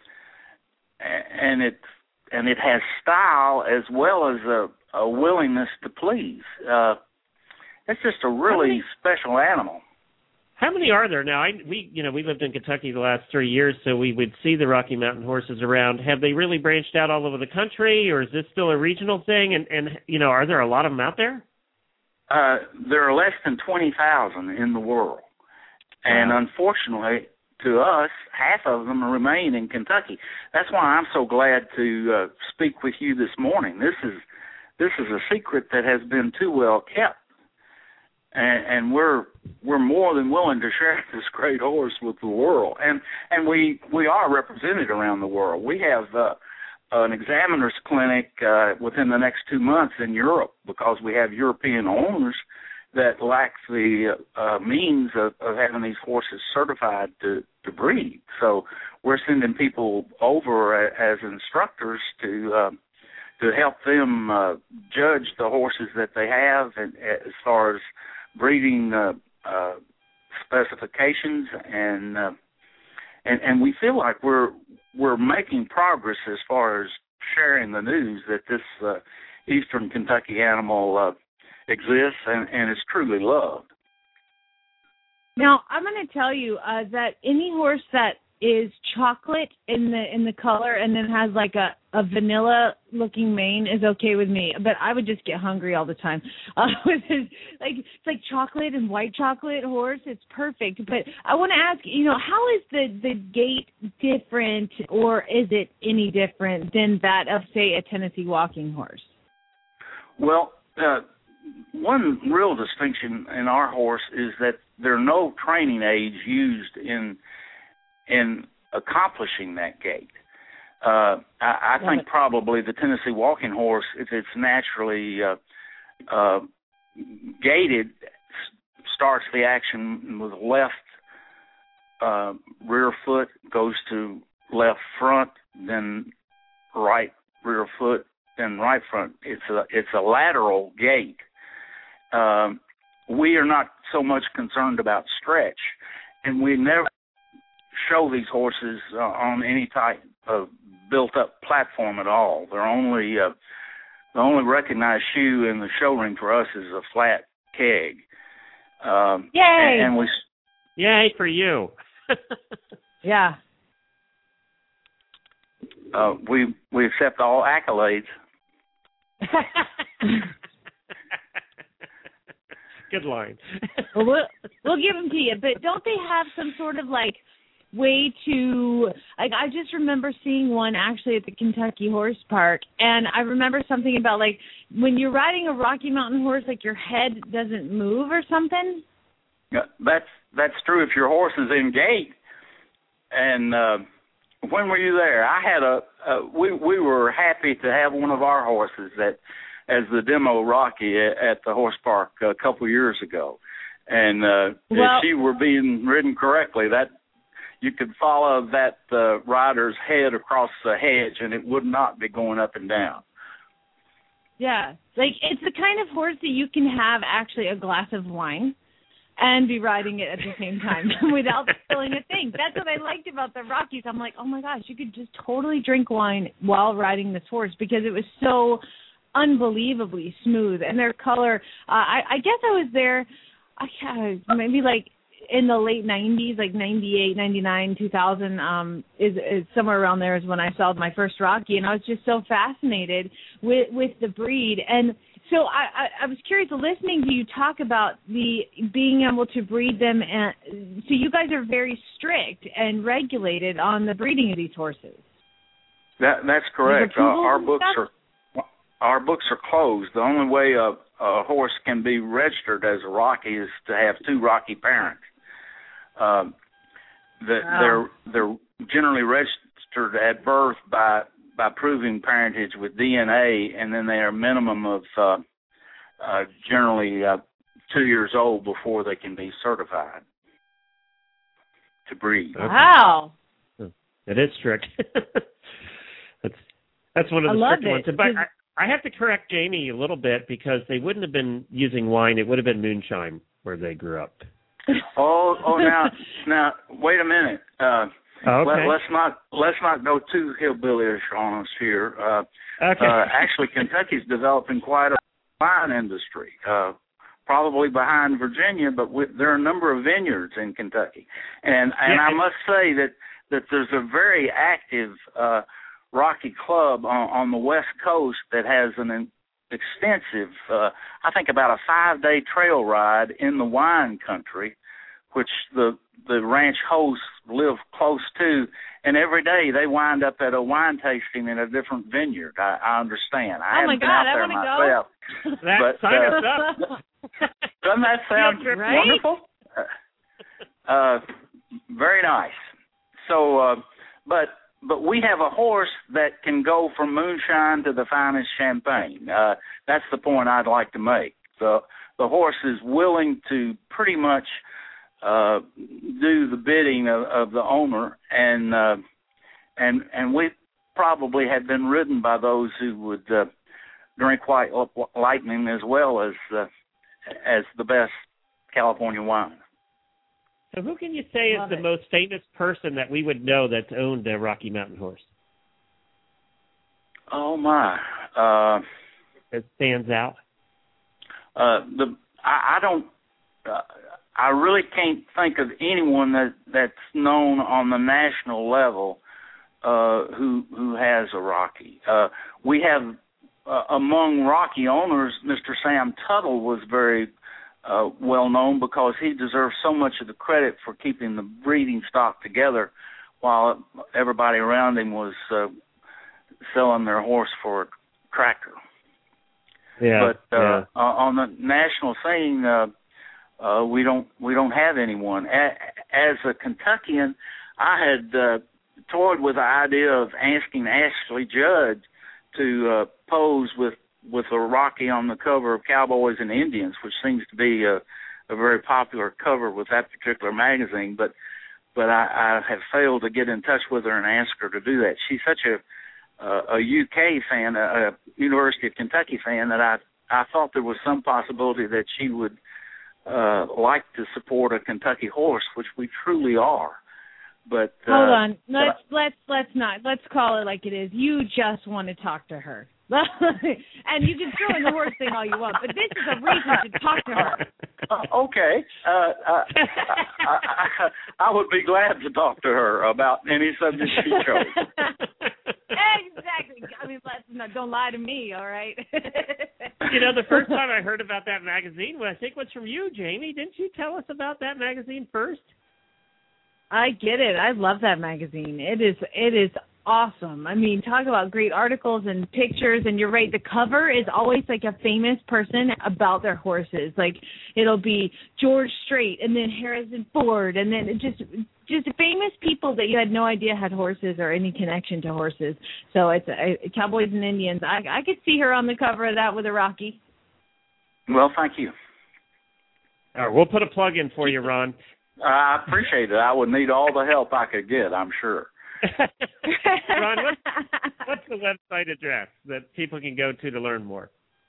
it has style as well as a willingness to please. It's just a really special animal. How many are there now? We lived in Kentucky the last 3 years, so we would see the Rocky Mountain horses around. Have they really branched out all over the country, or is this still a regional thing? And are there a lot of them out there? There are less than 20,000 in the world. And unfortunately, to us, half of them remain in Kentucky. That's why I'm so glad to speak with you this morning. This is a secret that has been too well kept, and we're more than willing to share this great horse with the world. And we are represented around the world. We have an examiner's clinic within the next 2 months in Europe, because we have European owners that lack the means of having these horses certified to breed. So we're sending people over as instructors to help them judge the horses that they have, and as far as breeding specifications, and we feel like we're making progress as far as sharing the news that this Eastern Kentucky animal exists and is truly loved. Now, I'm going to tell you that any horse that is chocolate in the color and then has like a vanilla looking mane is okay with me, but I would just get hungry all the time. It's like chocolate and white chocolate horse. It's perfect. But I want to ask, how is the gait different, or is it any different than that of, say, a Tennessee walking horse? Well, one real distinction in our horse is that there are no training aids used in accomplishing that gait. I think probably the Tennessee walking horse, if it's naturally gaited, starts the action with left rear foot, goes to left front, then right rear foot, then right front. It's a lateral gait. We are not so much concerned about stretch, and we never show these horses on any type of built-up platform at all. They're only the only recognized shoe in the show ring for us is a flat keg. Yay! And we, yay for you! Yeah. We accept all accolades. Good line. Well, we'll give them to you, but don't they have some sort of way to, I just remember seeing one actually at the Kentucky Horse Park, and I remember something about when you're riding a Rocky Mountain horse, your head doesn't move or something. Yeah, that's true if your horse is in gait. And when were you there? I had we were happy to have one of our horses that as the demo Rocky at the horse park a couple years ago, and if she were being ridden correctly, that you could follow that rider's head across the hedge, and it would not be going up and down. Yeah, it's the kind of horse that you can have actually a glass of wine and be riding it at the same time without spilling a thing. That's what I liked about the Rockies. I'm like, oh my gosh, you could just totally drink wine while riding this horse because it was so unbelievably smooth. And their color, I guess I was there, maybe in the late 90s, 98, 99, 2000, is somewhere around there is when I saw my first Rocky, and I was just so fascinated with the breed. And so I was curious, listening to you talk about being able to breed them, and so you guys are very strict and regulated on the breeding of these horses. That's correct. Our books are closed. The only way a horse can be registered as a Rocky is to have two Rocky parents. They're generally registered at birth by proving parentage with DNA, and then they are a minimum of generally 2 years old before they can be certified to breed. Okay. Wow. It is strict. That's one of the strict ones. But I have to correct Jamie a little bit because they wouldn't have been using wine. It would have been moonshine where they grew up. Now, wait a minute. Okay. Let's not go too hillbillyish on us here. Okay. Actually, Kentucky's developing quite a wine industry, probably behind Virginia, but there are a number of vineyards in Kentucky, and I must say that there's a very active Rocky Club on the West Coast that has an extensive, I think about a 5-day trail ride in the wine country, which the ranch hosts live close to, and every day they wind up at a wine tasting in a different vineyard. I understand. I haven't been out there myself. Sign us up. Doesn't that sound wonderful? Very nice. So, but we have a horse that can go from moonshine to the finest champagne. That's the point I'd like to make. The horse is willing to pretty much do the bidding of the owner, and we probably have been ridden by those who would drink White Lightning as well as the best California wine. So who can you say is the most famous person that we would know that's owned a Rocky Mountain horse? Oh my! That stands out. I really can't think of anyone that's known on the national level who has a Rocky. We have among Rocky owners, Mr. Sam Tuttle was very well known because he deserves so much of the credit for keeping the breeding stock together while everybody around him was selling their horse for a cracker. Yeah. But on the national scene, we don't have anyone. As a Kentuckian, I had toyed with the idea of asking Ashley Judd to pose with a Rocky on the cover of Cowboys and Indians, which seems to be a very popular cover with that particular magazine. But I have failed to get in touch with her and ask her to do that. She's such a UK fan, a University of Kentucky fan, that I thought there was some possibility that she would like to support a Kentucky horse, which we truly are. But hold on, let's not. Let's call it like it is. You just want to talk to her. And you can throw in the horse thing all you want, but this is a reason to talk to her. Okay. I would be glad to talk to her about any subject she chose. Exactly. I mean, don't lie to me, all right? The first time I heard about that magazine, I think was from you, Jamie. Didn't you tell us about that magazine first? I get it. I love that magazine. It is awesome. I mean, talk about great articles and pictures, and you're right, the cover is always like a famous person about their horses. Like, it'll be George Strait and then Harrison Ford, and then just famous people that you had no idea had horses or any connection to horses. So it's Cowboys and Indians. I could see her on the cover of that with a Rocky. Well, thank you. All right, we'll put a plug in for you, Ron. I appreciate it. I would need all the help I could get, I'm sure. Ron, what's the website address that people can go to learn more?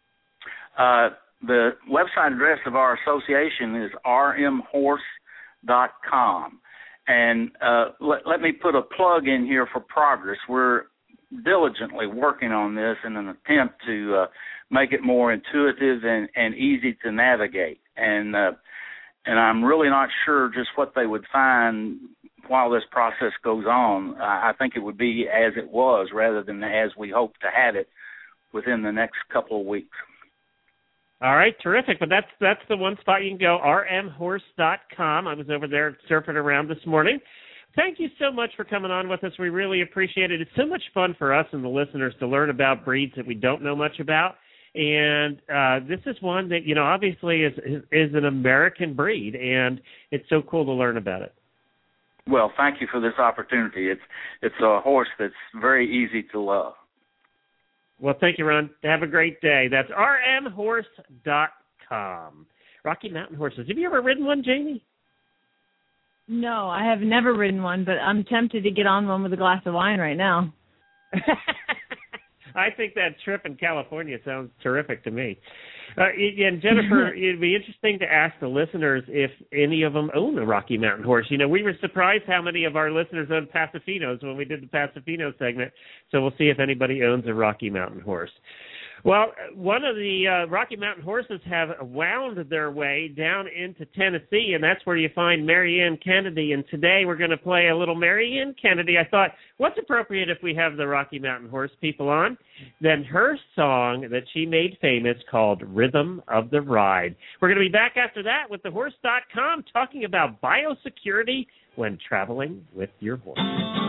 The website address of our association is rmhorse.com. And let me put a plug in here for progress. We're diligently working on this in an attempt to make it more intuitive and easy to navigate. And I'm really not sure just what they would find while this process goes on. I think it would be as it was rather than as we hope to have it within the next couple of weeks. All right, terrific. But that's the one spot you can go, rmhorse.com. I was over there surfing around this morning. Thank you so much for coming on with us. We really appreciate it. It's so much fun for us and the listeners to learn about breeds that we don't know much about. And this is one that, obviously is an American breed, and it's so cool to learn about it. Well, thank you for this opportunity. It's a horse that's very easy to love. Well, thank you, Ron. Have a great day. That's rmhorse.com. Rocky Mountain Horses. Have you ever ridden one, Jamie? No, I have never ridden one, but I'm tempted to get on one with a glass of wine right now. I think that trip in California sounds terrific to me. And Jennifer, it'd be interesting to ask the listeners if any of them own a Rocky Mountain horse. We were surprised how many of our listeners own Pasafinos when we did the Pasafino segment, so we'll see if anybody owns a Rocky Mountain horse. Well, one of the Rocky Mountain horses have wound their way down into Tennessee, and that's where you find Marianne Kennedy. And today we're going to play a little Marianne Kennedy. I thought, what's appropriate if we have the Rocky Mountain horse people on? Then her song that she made famous called Rhythm of the Ride. We're going to be back after that with thehorse.com talking about biosecurity when traveling with your horse.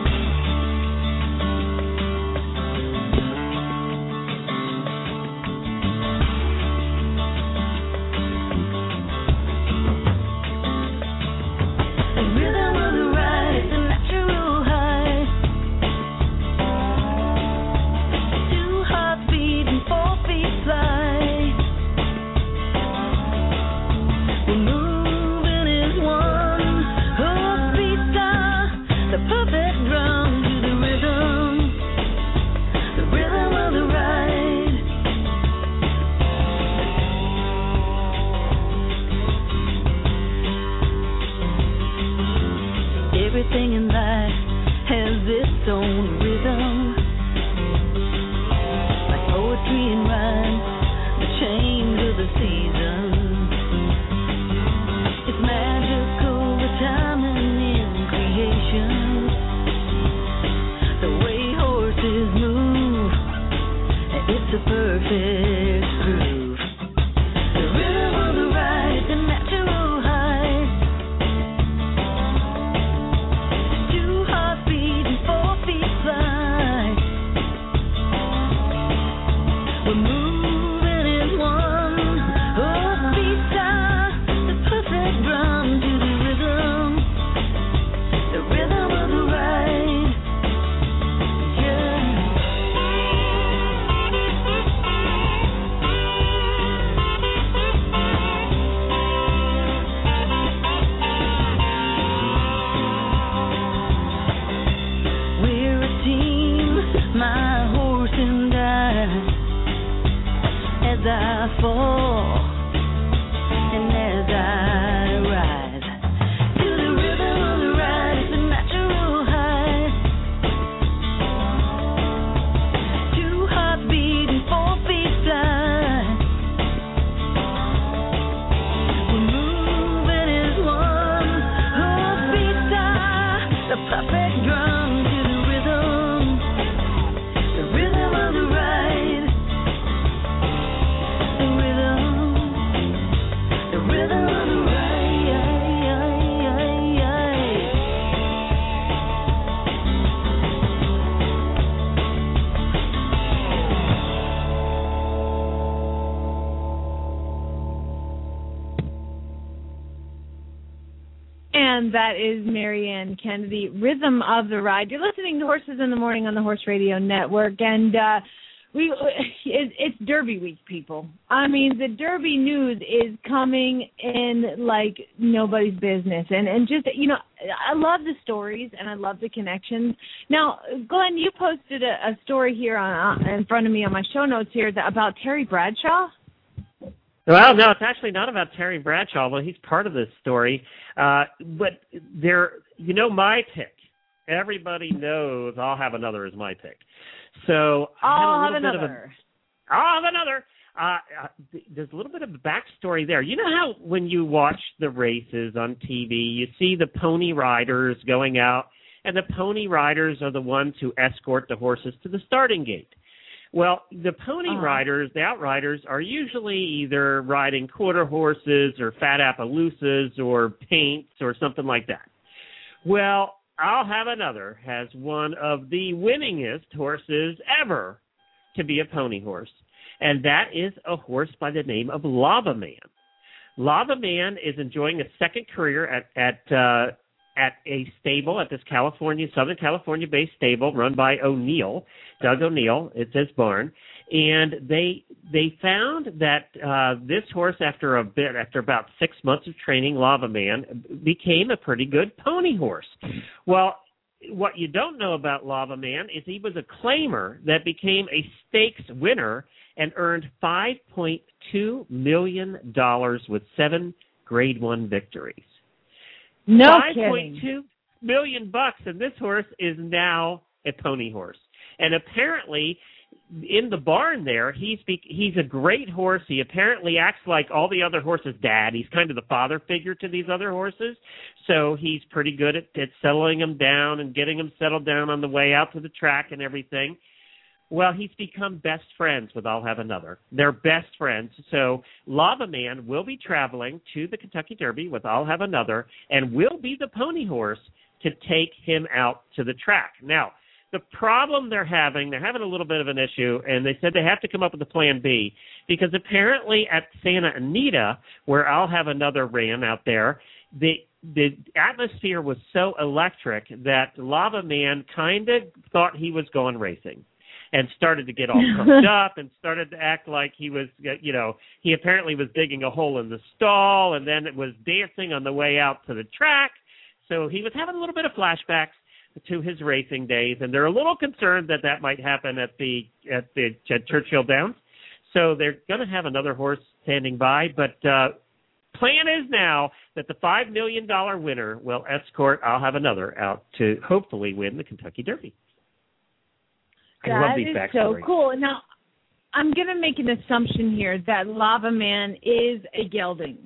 Everything in life has its own rhythm, like poetry and rhyme, the change of the seasons. It's magical, the timing in creation, the way horses move, it's a perfect groove. The rhythm of the ride, the natural high. I fall and as I rise to the rhythm of the ride, it's a natural high. 2 hearts beating, 4 feet fly. We're moving as one, heartbeat high, the perfect drum to the rhythm of the ride. And that is Marianne Kennedy, Rhythm of the Ride. You're listening to Horses in the Morning on the Horse Radio Network, and it's Derby week, people. I mean, the Derby news is coming in like nobody's business, and just, you know, I love the stories and I love the connections. Now, Glenn, you posted a story here in front of me on my show notes here about Terry Bradshaw. Well, no, it's actually not about Terry Bradshaw, although he's part of this story. But you know, my pick. Everybody knows I'll Have Another is my pick. So I'll have another. There's a little bit of a backstory there. You know how when you watch the races on TV, you see the pony riders going out, and the pony riders are the ones who escort the horses to the starting gate. Well, the pony riders, the outriders, are usually either riding quarter horses or fat Appaloosas or paints or something like that. Well, I'll Have Another has one of the winningest horses ever to be a pony horse, and that is a horse by the name of Lava Man. Lava Man is enjoying a second career at a stable, at this Southern California-based stable run by Doug O'Neill. It's his barn. And they found that this horse, after about 6 months of training, Lava Man, became a pretty good pony horse. Well, what you don't know about Lava Man is he was a claimer that became a stakes winner and earned $5.2 million with 7 Grade 1 victories. No kidding. $5.2 million, and this horse is now a pony horse. And apparently, in the barn there, he's a great horse. He apparently acts like all the other horses' dad. He's kind of the father figure to these other horses. So he's pretty good at settling them down and getting them settled down on the way out to the track and everything. Well, he's become best friends with I'll Have Another. They're best friends. So Lava Man will be traveling to the Kentucky Derby with I'll Have Another and will be the pony horse to take him out to the track. Now, the problem they're having a little bit of an issue, and they said they have to come up with a plan B, because apparently at Santa Anita, where I'll Have Another ran out there, the atmosphere was so electric that Lava Man kind of thought he was going racing and started to get all pumped up and started to act like he was, he apparently was digging a hole in the stall, and then it was dancing on the way out to the track. So he was having a little bit of flashbacks to his racing days, and they're a little concerned that might happen at Churchill Downs. So they're going to have another horse standing by, but plan is now that the $5 million winner will escort I'll Have Another out to hopefully win the Kentucky Derby. That is so cool. Now, I'm going to make an assumption here that Lava Man is a gelding.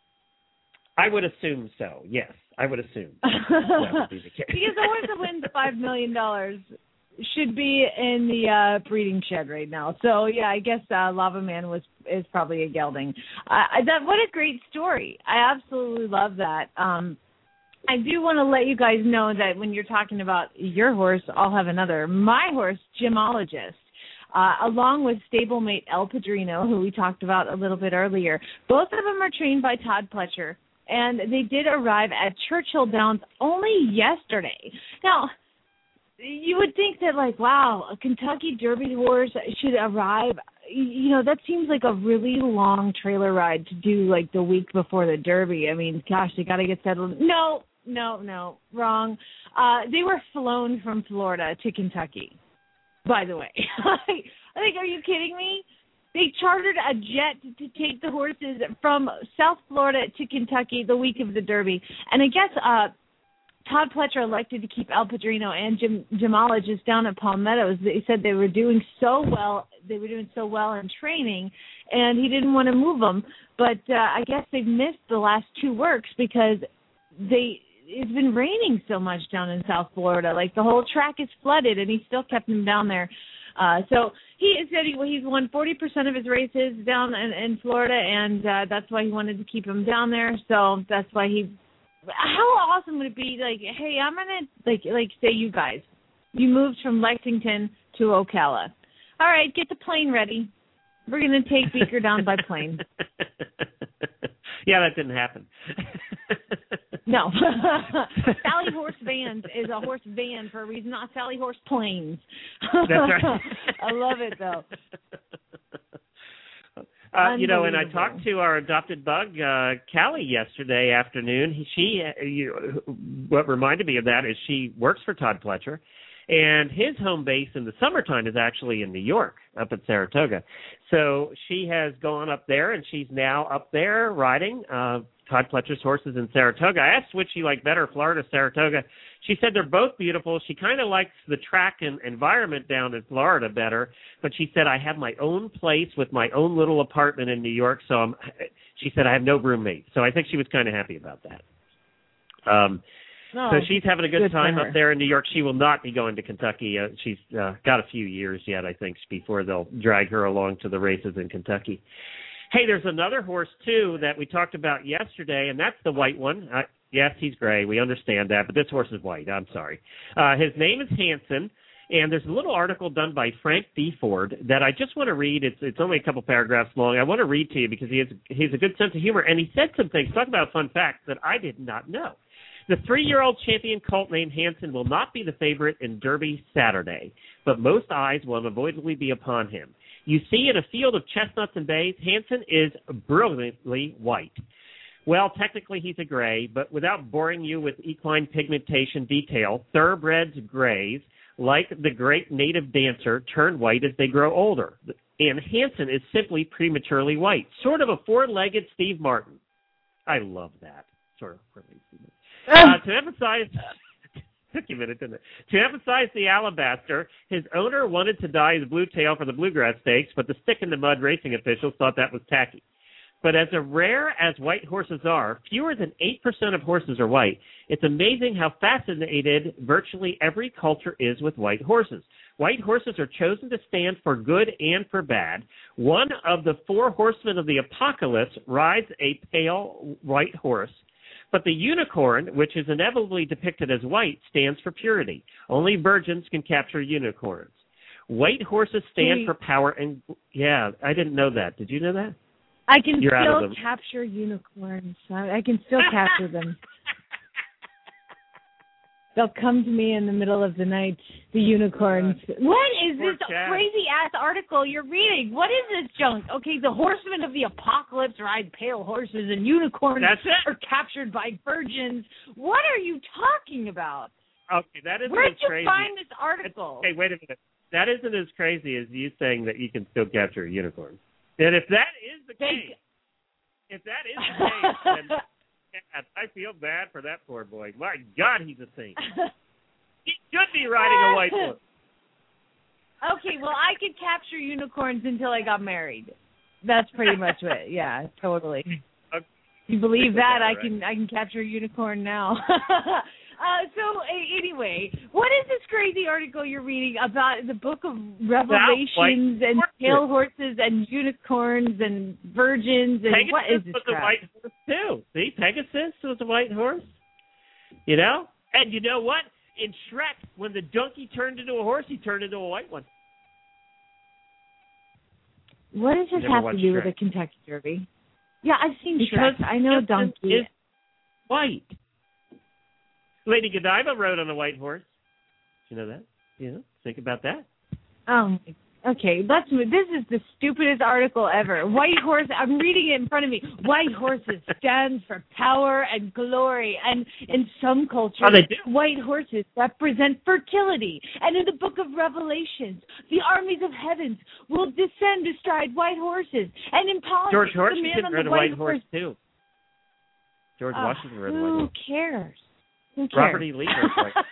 I would assume so, yes. I would assume that would be the case. Because the horse that wins the $5 million should be in the breeding shed right now. So, yeah, I guess Lava Man is probably a gelding. What a great story. I absolutely love that. I do want to let you guys know that when you're talking about your horse, I'll Have Another, my horse, Gemologist, along with stablemate El Padrino, who we talked about a little bit earlier, both of them are trained by Todd Pletcher, and they did arrive at Churchill Downs only yesterday. Now, you would think that, wow, a Kentucky Derby horse should arrive. That seems like a really long trailer ride to do, the week before the Derby. I mean, gosh, they got to get settled. No, wrong. They were flown from Florida to Kentucky, by the way. Are you kidding me? They chartered a jet to take the horses from South Florida to Kentucky the week of the Derby. And I guess Todd Pletcher elected to keep El Padrino and Gemologist down at Palmettos. They said they were doing so well. They were doing so well in training, and he didn't want to move them. But I guess they've missed the last two works because it's been raining so much down in South Florida. The whole track is flooded, and he still kept them down there. So he said he's won 40% of his races down in Florida, and that's why he wanted to keep him down there. So that's why how awesome would it be? Hey, I'm going to, say you guys, you moved from Lexington to Ocala. All right, get the plane ready. We're going to take Beaker down by plane. Yeah, that didn't happen. No. Sally Horse Vans is a horse van for a reason, not Sally Horse Planes. That's right. I love it, though. And I talked to our adopted bug, Callie, yesterday afternoon. What reminded me of that is she works for Todd Pletcher, and his home base in the summertime is actually in New York, up at Saratoga. So she has gone up there, and she's now up there riding Todd Pletcher's horses in Saratoga. I asked which she liked better, Florida or Saratoga. She said they're both beautiful. She kind of likes the track and environment down in Florida better, but she said, I have my own place with my own little apartment in New York, so she said I have no roommate. So I think she was kind of happy about that. So she's having a good time up there in New York. She will not be going to Kentucky. She's got a few years yet, I think, before they'll drag her along to the races in Kentucky. Hey, there's another horse, too, that we talked about yesterday, and that's the white one. Yes, he's gray. We understand that, but this horse is white. I'm sorry. His name is Hanson, and there's a little article done by Frank Deford that I just want to read. It's only a couple paragraphs long. I want to read to you because he has a good sense of humor, and he said some things, talk about fun facts that I did not know. The 3-year-old champion colt named Hanson will not be the favorite in Derby Saturday, but most eyes will unavoidably be upon him. You see, in a field of chestnuts and bays, Hanson is brilliantly white. Well, technically he's a gray, but without boring you with equine pigmentation detail, thoroughbreds grays, like the great native dancer, turn white as they grow older. And Hanson is simply prematurely white, sort of a four-legged Steve Martin. I love that. Sort of four-legged Steve Martin. To Took you a minute, didn't it? To emphasize the alabaster, his owner wanted to dye his blue tail for the Bluegrass Stakes, but the stick-in-the-mud racing officials thought that was tacky. But as rare as white horses are, fewer than 8% of horses are white. It's amazing how fascinated virtually every culture is with white horses. White horses are chosen to stand for good and for bad. One of the 4 horsemen of the apocalypse rides a pale white horse. But the unicorn, which is inevitably depicted as white, stands for purity. Only virgins can capture unicorns. White horses stand for power and... Yeah, I didn't know that. Did you know that? I can You're out of still them. capture unicorns. I can still capture them. They'll come to me in the middle of the night, the unicorns. What is this crazy-ass article you're reading? What is this junk? Okay, the horsemen of the apocalypse ride pale horses and unicorns are captured by virgins. What are you talking about? Okay, that isn't Where did as you crazy. find this article? Okay, wait a minute. That isn't as crazy as you saying that you can still capture a unicorn. And if that is the case, then I feel bad for that poor boy. My God, he's a saint. He should be riding a white horse. Okay, well, I could capture unicorns until I got married. That's pretty much it. Yeah, totally. Okay. You believe that? Right. I can capture a unicorn now. Anyway, what is this crazy article you're reading about the Book of Revelations and pale horses and unicorns and virgins and Pegasus what is this was crap? a white horse too. See, Pegasus was a white horse. You know, and you know what? In Shrek, when the donkey turned into a horse, he turned into a white one. What does this Never have to watched do Shrek. with the Kentucky Derby? Yeah, I've seen Because Shrek. I know Pegasus donkey. is white. Lady Godiva rode on a white horse. You know that? You know, think about that. Okay, this is the stupidest article ever. White horse, I'm reading it in front of me. White horses stand for power and glory. And in some cultures, white horses represent fertility. And in the Book of Revelations, the armies of heavens will descend astride white horses. And in politics, George the man Washington on rode the a white horse too. George Washington rode a white horse. Who cares? Robert E. Lee rode white.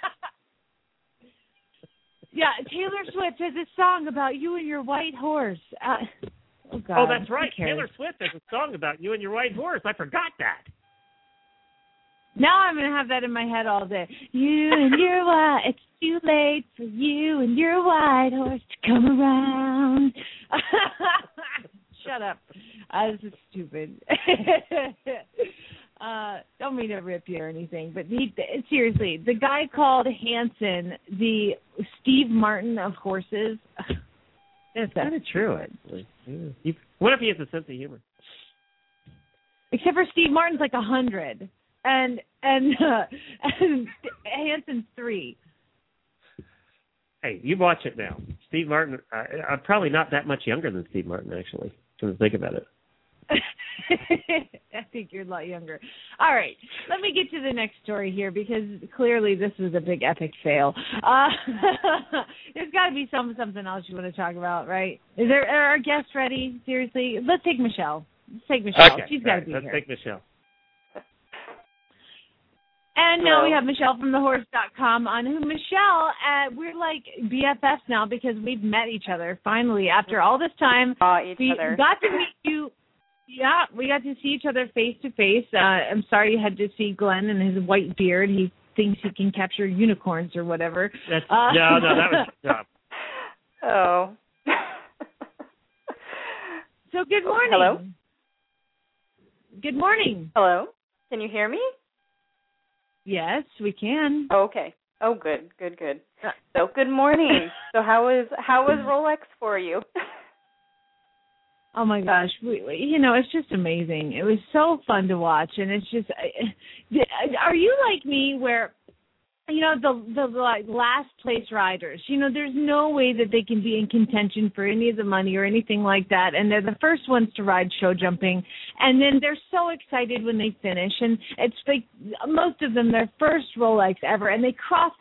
Yeah, Taylor Swift has a song about you and your white horse. Oh, God. Oh, that's right. Who cares? Taylor Swift has a song about you and your white horse. I forgot that. Now I'm going to have that in my head all day. You and your white, it's too late for you and your white horse to come around. Shut up. This is stupid. Don't mean to rip you or anything, but seriously, the guy called Hansen the Steve Martin of horses. That's kind of true, actually. Yeah. What if he has a sense of humor? Except for Steve Martin's like 100, and Hansen's 3. Hey, you watch it now. Steve Martin, I'm probably not that much younger than Steve Martin, actually, when I think about it. I think you're a lot younger. All right, let me get to the next story here because clearly this was a big epic fail. There's got to be something else you want to talk about, right? Are our guests ready? Seriously, let's take Michelle. Okay, She's got to be let's here. take Michelle. And now we have Michelle from thehorse.com on who Michelle, we're like BFFs now because we've met each other finally after all this time. We got to meet you. Yeah, we got to see each other face to face. I'm sorry you had to see Glenn and his white beard. He thinks he can capture unicorns or whatever. No, that was his job. Oh. So good morning. Hello? Good morning. Hello? Can you hear me? Yes, we can. Oh, okay. Oh, good. So good morning. So how was Rolex for you? Oh my gosh, it's just amazing. It was so fun to watch, and it's just. Are you like me, where, the like last place riders? There's no way that they can be in contention for any of the money or anything like that, and they're the first ones to ride show jumping, and then they're so excited when they finish, and it's like most of them their first Rolex ever, and they cross that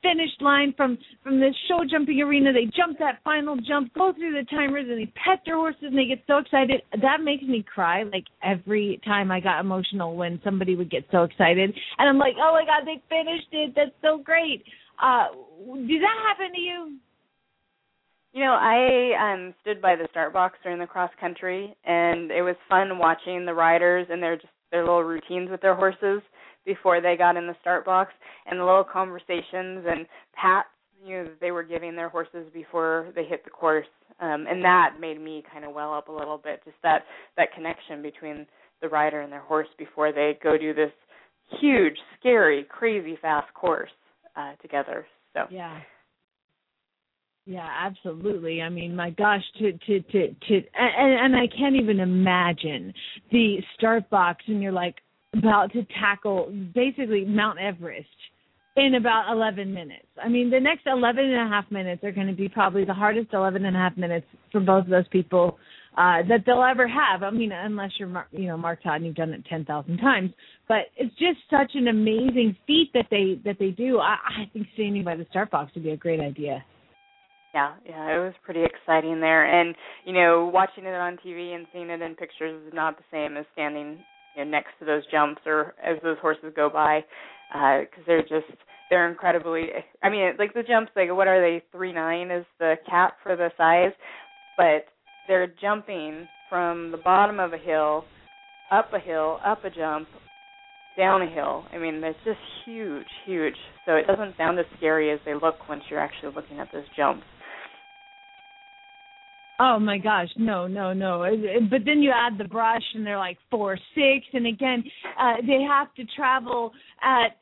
finish line from the show jumping arena. They jump that final jump, go through the timers, and they pet their horses, and they get so excited. That makes me cry, like, every time I got emotional when somebody would get so excited. And I'm like, oh, my God, they finished it. That's so great. Did that happen to you? You know, I stood by the start box during the cross country, and it was fun watching the riders and their little routines with their horses before they got in the start box, and the little conversations and pats, you know, they were giving their horses before they hit the course, and that made me kind of well up a little bit. Just that connection between the rider and their horse before they go do this huge, scary, crazy fast course together. So yeah, absolutely. I mean, my gosh, and I can't even imagine the start box, and you're like about to tackle basically Mount Everest in about 11 minutes. I mean, the next 11 and a half minutes are going to be probably the hardest 11 and a half minutes for both of those people that they'll ever have. I mean, unless you're, Mark Todd and you've done it 10,000 times. But it's just such an amazing feat that they do. I think standing by the start box would be a great idea. Yeah, it was pretty exciting there. And, you know, watching it on TV and seeing it in pictures is not the same as standing, you know, next to those jumps or as those horses go by, because they're incredibly, I mean, like the jumps, like what are they, 3.9 is the cap for the size, but they're jumping from the bottom of a hill, up a jump, down a hill. I mean, it's just huge, huge. So it doesn't sound as scary as they look once you're actually looking at those jumps. Oh, my gosh, no. But then you add the brush, and they're like 4-6, and again, they have to travel at,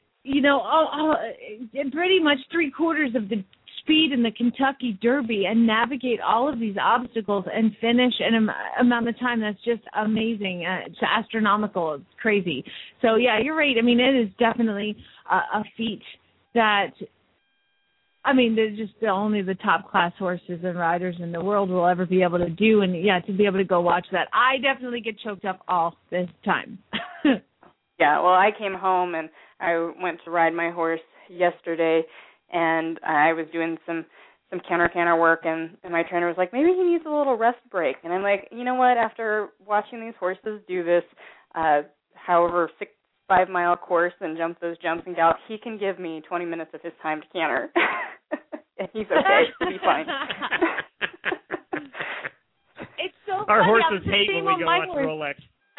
pretty much 3/4 of the speed in the Kentucky Derby and navigate all of these obstacles and finish in an amount of time that's just amazing. It's astronomical. It's crazy. So, yeah, you're right. I mean, it is definitely a feat that – I mean, they're just only the top-class horses and riders in the world will ever be able to do. And, yeah, to be able to go watch that, I definitely get choked up all the time. Yeah, well, I came home and I went to ride my horse yesterday, and I was doing some counter work, and my trainer was like, maybe he needs a little rest break. And I'm like, you know what, after watching these horses do this, 5-mile course and jump those jumps and gallop, he can give me 20 minutes of his time to canter. And he's okay. He'll be fine. It's so Our funny. horses hate when we go watch Rolex.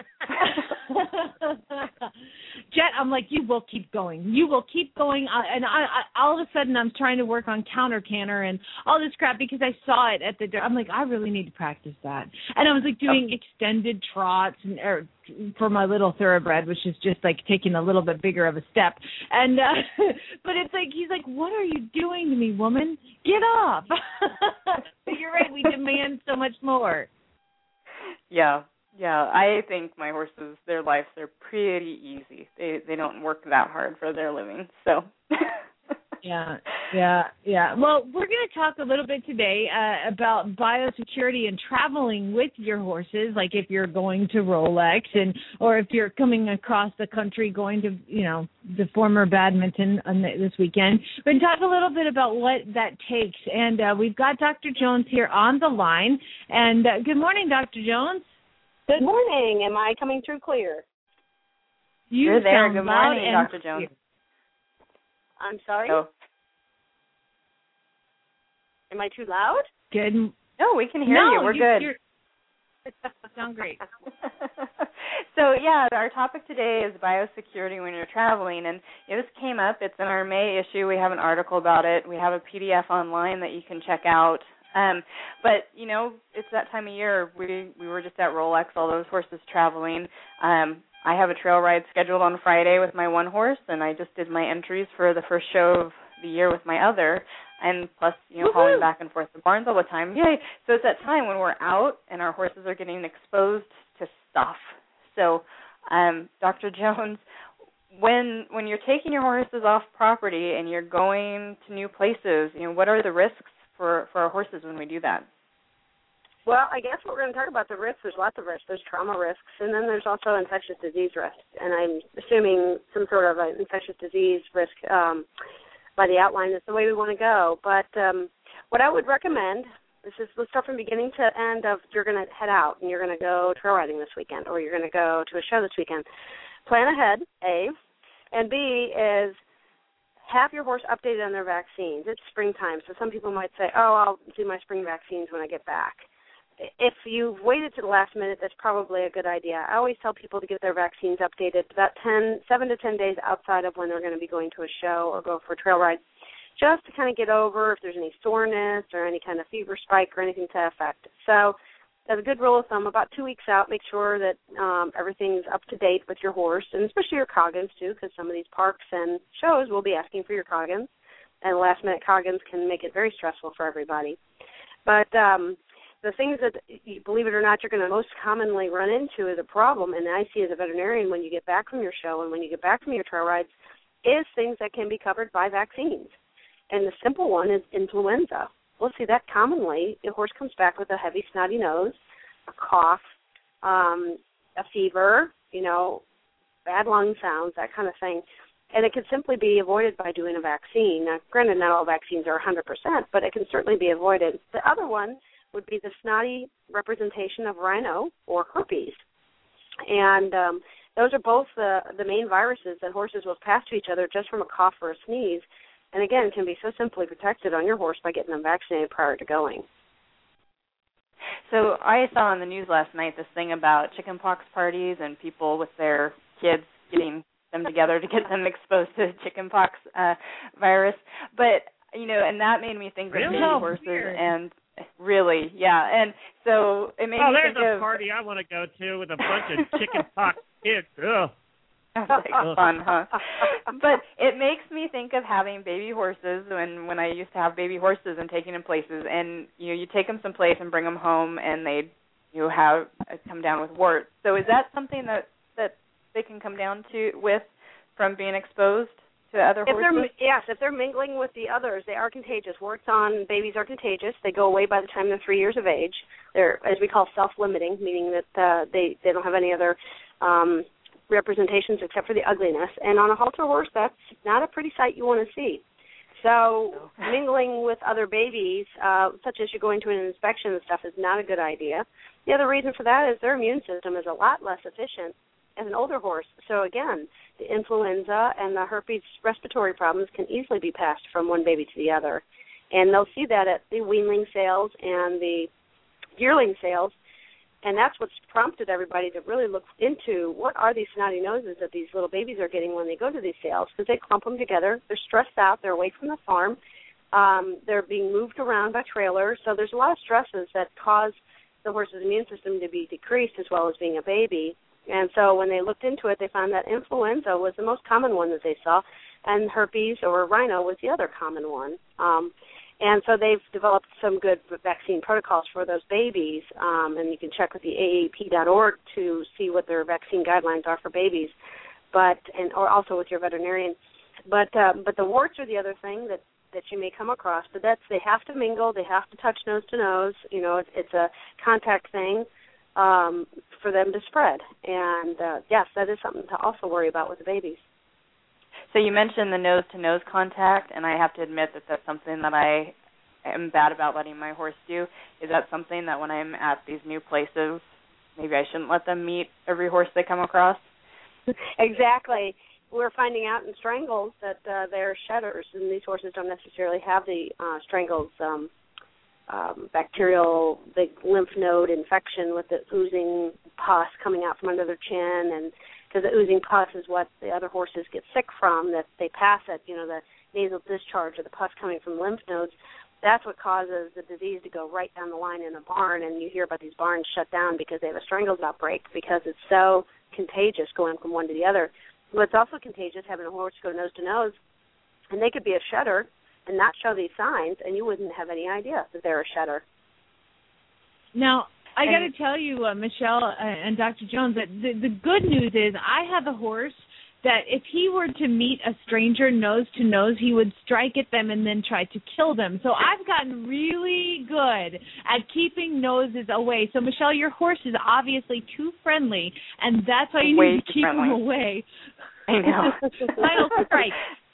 Jet, I'm like, you will keep going. And I all of a sudden I'm trying to work on counter canter and all this crap because I saw it at the – I'm like, I really need to practice that. And I was like doing extended trots for my little thoroughbred, which is just like taking a little bit bigger of a step. And but it's like, he's like, what are you doing to me, woman? Get up. But you're right. We demand so much more. Yeah, I think my horses, their lives are pretty easy. They don't work that hard for their living, so. Yeah. Well, we're going to talk a little bit today about biosecurity and traveling with your horses, like if you're going to Rolex or if you're coming across the country going to, the former badminton this weekend. We're going to talk a little bit about what that takes. And we've got Dr. Jones here on the line. And good morning, Dr. Jones. Good morning. Am I coming through clear? You're there. Good morning, Dr. Jones. I'm sorry? Oh. Am I too loud? Good. No, we can hear you. We're good. You sound great. So, yeah, our topic today is biosecurity when you're traveling. And this came up. It's in our May issue. We have an article about it. We have a PDF online that you can check out. But, it's that time of year. We were just at Rolex, all those horses traveling. I have a trail ride scheduled on Friday with my one horse, and I just did my entries for the first show of the year with my other, and plus, hauling back and forth to barns all the time. Yay! So it's that time when we're out and our horses are getting exposed to stuff. So, Dr. Jones, when you're taking your horses off property and you're going to new places, what are the risks for our horses when we do that? Well, I guess we're going to talk about the risks. There's lots of risks. There's trauma risks, and then there's also infectious disease risks. And I'm assuming some sort of an infectious disease risk by the outline, that's the way we want to go. But what I would recommend, let's start from beginning to end of, you're going to head out and you're going to go trail riding this weekend, or you're going to go to a show this weekend. Plan ahead, A. And B is have your horse updated on their vaccines. It's springtime, so some people might say, I'll do my spring vaccines when I get back. If you've waited to the last minute, that's probably a good idea. I always tell people to get their vaccines updated about 7 to 10 days outside of when they're going to be going to a show or go for a trail ride, just to kind of get over if there's any soreness or any kind of fever spike or anything to that effect. So as a good rule of thumb, about 2 weeks out, make sure that everything's up to date with your horse, and especially your Coggins, too, because some of these parks and shows will be asking for your Coggins, and last-minute Coggins can make it very stressful for everybody. But the things that, believe it or not, you're going to most commonly run into as a problem, and I see as a veterinarian when you get back from your show and when you get back from your trail rides, is things that can be covered by vaccines. And the simple one is influenza. We'll see that commonly. The horse comes back with a heavy, snotty nose, a cough, a fever, bad lung sounds, that kind of thing. And it can simply be avoided by doing a vaccine. Now, granted, not all vaccines are 100%, but it can certainly be avoided. The other one would be the snotty representation of rhino or herpes. And those are both the main viruses that horses will pass to each other just from a cough or a sneeze. And again, can be so simply protected on your horse by getting them vaccinated prior to going. So I saw on the news last night this thing about chickenpox parties and people with their kids getting them together to get them exposed to the chickenpox virus. But, and that made me think of baby horses and really, yeah. And so it made me think of... there's a party I want to go to with a bunch of chickenpox kids. Ugh. Sounds like fun, huh? But it makes me think of having baby horses when I used to have baby horses and taking them places, and you take them someplace and bring them home, and they have come down with warts. So is that something that they can come down with from being exposed to other horses? If they're mingling with the others, they are contagious. Warts on babies are contagious. They go away by the time they're 3 years of age. They're, as we call, self-limiting, meaning that they don't have any other representations except for the ugliness. And on a halter horse, that's not a pretty sight you want to see. So mingling with other babies, such as you're going to an inspection and stuff, is not a good idea. The other reason for that is their immune system is a lot less efficient as an older horse. So again, the influenza and the herpes respiratory problems can easily be passed from one baby to the other. And they'll see that at the weanling sales and the yearling sales. And that's what's prompted everybody to really look into what are these snotty noses that these little babies are getting when they go to these sales, because they clump them together. They're stressed out. They're away from the farm. They're being moved around by trailers. So there's a lot of stresses that cause the horse's immune system to be decreased as well as being a baby. And so when they looked into it, they found that influenza was the most common one that they saw, and herpes or rhino was the other common one. And so they've developed some good vaccine protocols for those babies, and you can check with the AAP.org to see what their vaccine guidelines are for babies, or also with your veterinarian. But the warts are the other thing that you may come across. But they have to mingle, they have to touch nose to nose. It's a contact thing for them to spread. And yes, that is something to also worry about with the babies. So you mentioned the nose-to-nose contact, and I have to admit that that's something that I am bad about letting my horse do. Is that something that when I'm at these new places, maybe I shouldn't let them meet every horse they come across? Exactly. We're finding out in strangles that they're shedders, and these horses don't necessarily have the strangles bacterial, the lymph node infection with the oozing pus coming out from under their chin, and because the oozing pus is what the other horses get sick from, that they pass it, the nasal discharge or the pus coming from lymph nodes. That's what causes the disease to go right down the line in a barn, and you hear about these barns shut down because they have a strangles outbreak because it's so contagious going from one to the other. Well, it's also contagious having a horse go nose to nose, and they could be a shedder and not show these signs, and you wouldn't have any idea that they're a shedder. Now, I got to tell you, Michelle and Dr. Jones, that the good news is I have a horse that if he were to meet a stranger nose to nose, he would strike at them and then try to kill them. So I've gotten really good at keeping noses away. So, Michelle, your horse is obviously too friendly, and that's why you need to keep him away. I know. Final strike.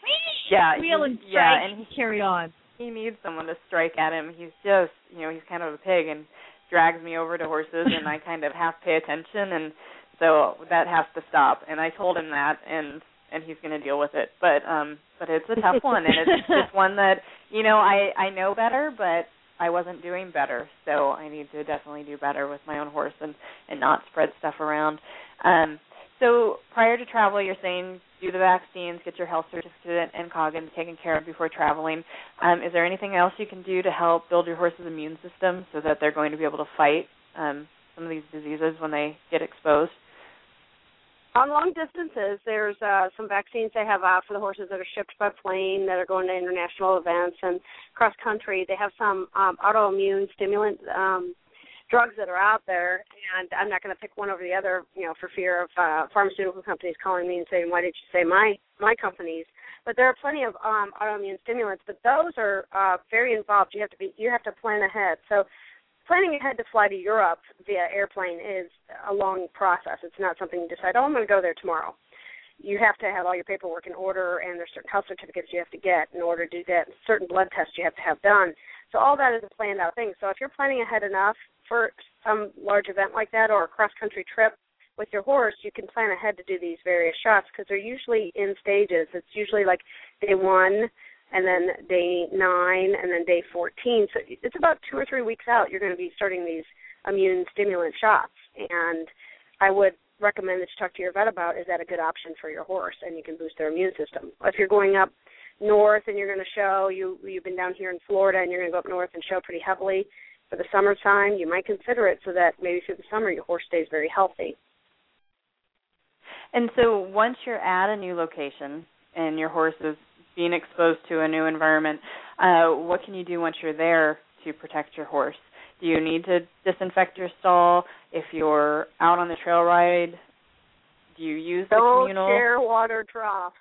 squeal and strike and carry on. He needs someone to strike at him. He's just, he's kind of a pig and drags me over to horses, and I kind of have to pay attention, and so that has to stop. And I told him that, and he's going to deal with it. But it's a tough one, and it's one that, I know better, but I wasn't doing better. So I need to definitely do better with my own horse and not spread stuff around. So prior to travel, you're saying do the vaccines, get your health certificate and Coggins taken care of before traveling. Is there anything else you can do to help build your horse's immune system so that they're going to be able to fight some of these diseases when they get exposed? On long distances, there's some vaccines they have out for the horses that are shipped by plane, that are going to international events, and cross-country. They have some autoimmune stimulant drugs that are out there, and I'm not going to pick one over the other, for fear of pharmaceutical companies calling me and saying, why did you say my companies? But there are plenty of autoimmune stimulants, but those are very involved. You have to plan ahead. So planning ahead to fly to Europe via airplane is a long process. It's not something you decide, I'm going to go there tomorrow. You have to have all your paperwork in order, and there's certain health certificates you have to get in order to do that, certain blood tests you have to have done. So all that is a planned out thing. So if you're planning ahead enough for some large event like that or a cross-country trip with your horse, you can plan ahead to do these various shots because they're usually in stages. It's usually like day 1 and then day 9 and then day 14. So it's about 2 or 3 weeks out you're going to be starting these immune stimulant shots. And I would recommend that you talk to your vet about, is that a good option for your horse, and you can boost their immune system. If you're going up north and you're going to show, you've been down here in Florida and you're going to go up north and show pretty heavily for the summertime, you might consider it so that maybe through the summer your horse stays very healthy. And so once you're at a new location and your horse is being exposed to a new environment, what can you do once you're there to protect your horse? Do you need to disinfect your stall? If you're out on the trail ride, do you use the communal? Don't share water troughs.